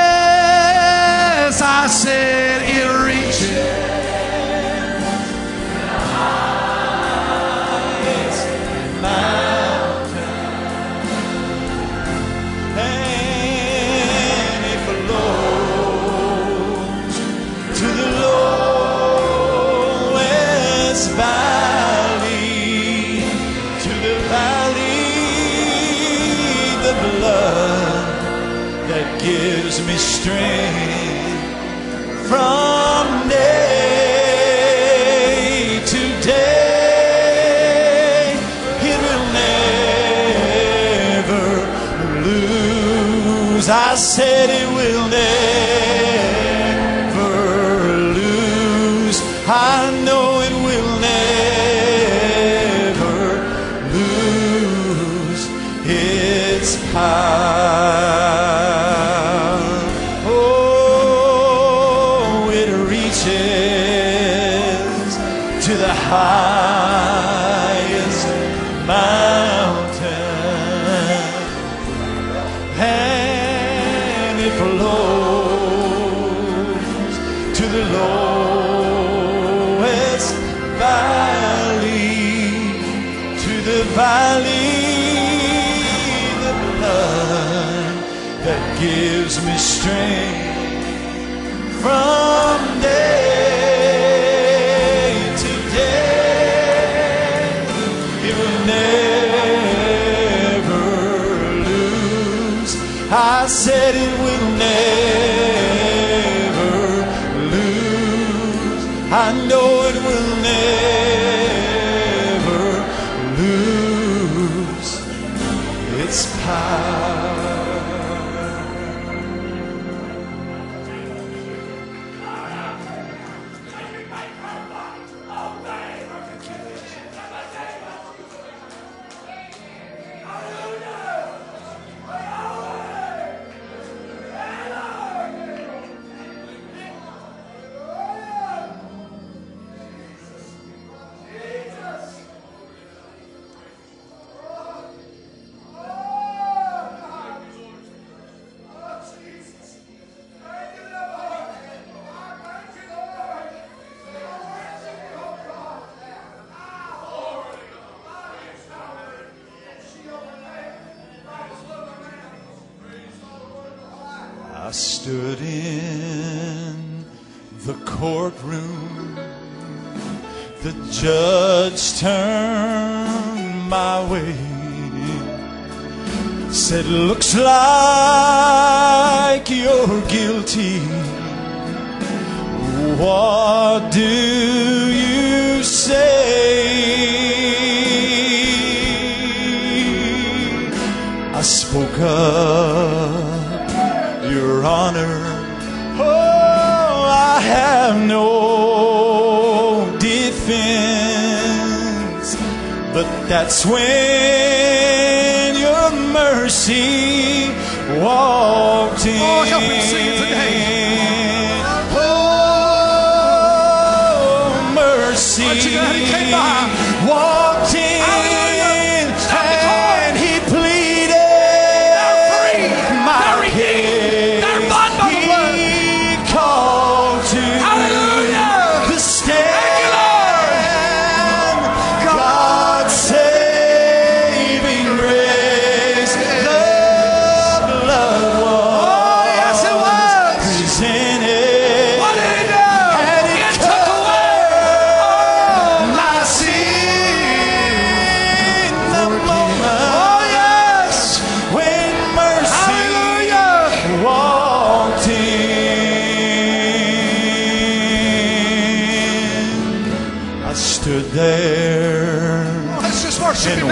yes, I said it reaches. And it flows to the lowest valley, to the valley, the blood that gives me strength from day to day. It will never lose. I said it will never lose. I know it will never lose its power. Oh, it reaches to the highest mountain, and it flows to the lowest valley, to the valley, the blood that gives me strength from day to day. It will never lose. I said it will never lose. I know it will never lose its power. I stood in the courtroom. The judge turned my way, said, looks like you're guilty. What do you say? I spoke up, Your Honor. Oh, I have no defense, but that's when your mercy walked in. Oh, help me sing it today. Oh, mercy. Aren't you glad he came by? Walked in. Hallelujah. Stop the car. And he pleaded. They're free. My They're redeemed. case. They're bought by the blood. He called to Hallelujah.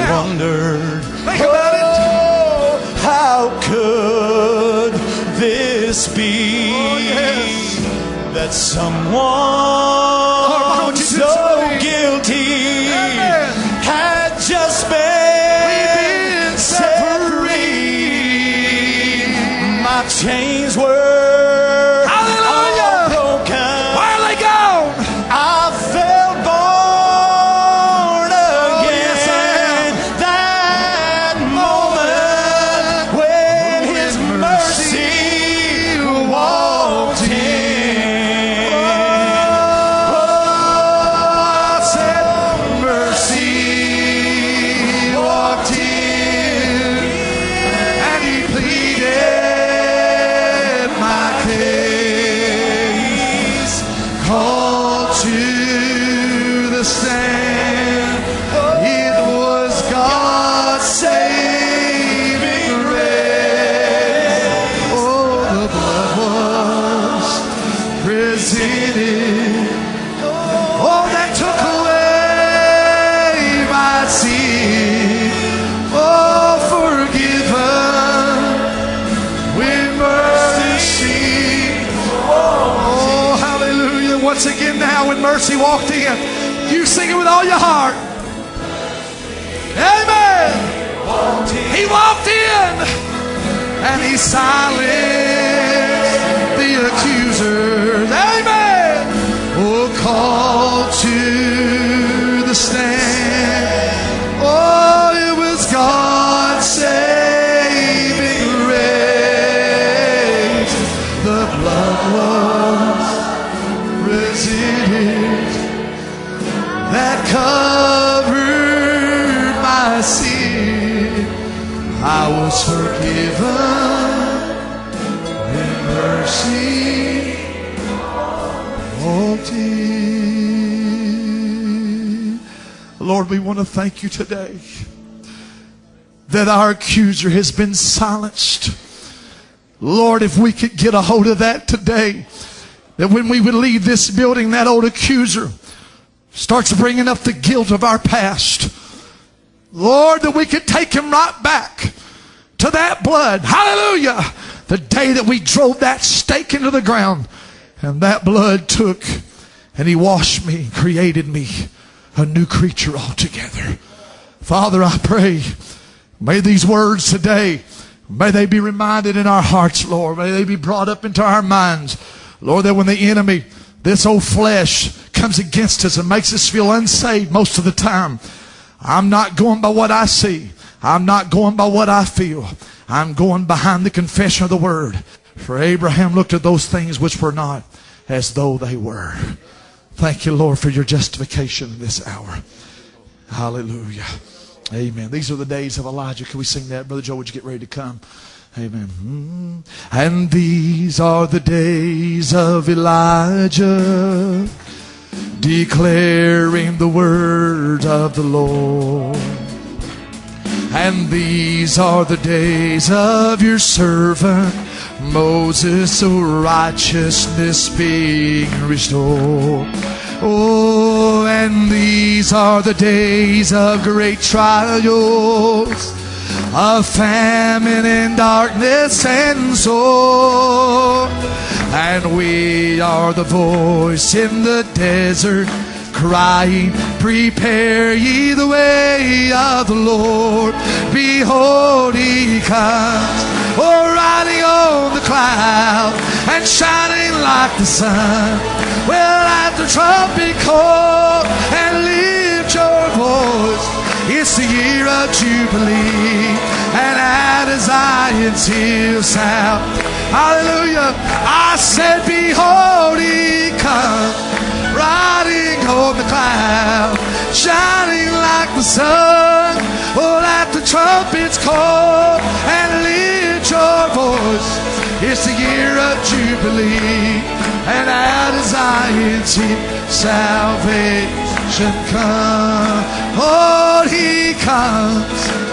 wondered, Think about it. oh, how could this be? Oh, yes. That someone why don't you so just believe? guilty Amen. had just been been set free. My chains were Hallelujah. all broken. Where are they gone? I felt born again. yes, I am. That moment when His mercy walked in. Oh, I said, mercy walked in, And he pleaded my case, called to the stand. It was God's saving grace. Oh, the blood was presented. Oh, that took away my sin. Oh, forgiven with mercy. Oh, hallelujah. Once again now, when mercy walked in, you sing it with all your heart. Amen. He walked in and he silenced the accusers. Amen. Oh, called to the stand. Oh, it was God's saving grace. The blood was presented that covered my sin. I was forgiven in mercy walked in. Lord, we want to thank you today that our accuser has been silenced. Lord, if we could get a hold of that today, that when we would leave this building, that old accuser starts bringing up the guilt of our past. Lord, that we could take him right back to that blood. Hallelujah. The day that we drove that stake into the ground and that blood took and he washed me, created me a new creature altogether. Father, I pray, may these words today, may they be reminded in our hearts, Lord. May they be brought up into our minds. Lord, that when the enemy, this old flesh, comes against us and makes us feel unsaved most of the time, I'm not going by what I see. I'm not going by what I feel. I'm going behind the confession of the word. For Abraham looked at those things which were not as though they were. Thank you, Lord, for your justification in this hour. Hallelujah. Amen. These are the days of Elijah. Can we sing that? Brother Joe, would you get ready to come? Amen. Mm. And these are the days of Elijah, declaring the word of the Lord. And these are the days of your servant Moses, so righteousness being restored. Oh, and these are the days of great trials, of famine and darkness and sore. And we are the voice in the desert, crying, prepare ye the way of the Lord. Behold, he comes, oh, riding on the cloud and shining like the sun. Well, at the trumpet call and lift your voice. It's the year of Jubilee, and at Zion's hill sound. Hallelujah. I said, behold, he comes, riding on the cloud, shining like the sun. Oh, let the trumpets call and lift your voice. It's the year of Jubilee, and at Zion's hill salvation come. Oh, he comes.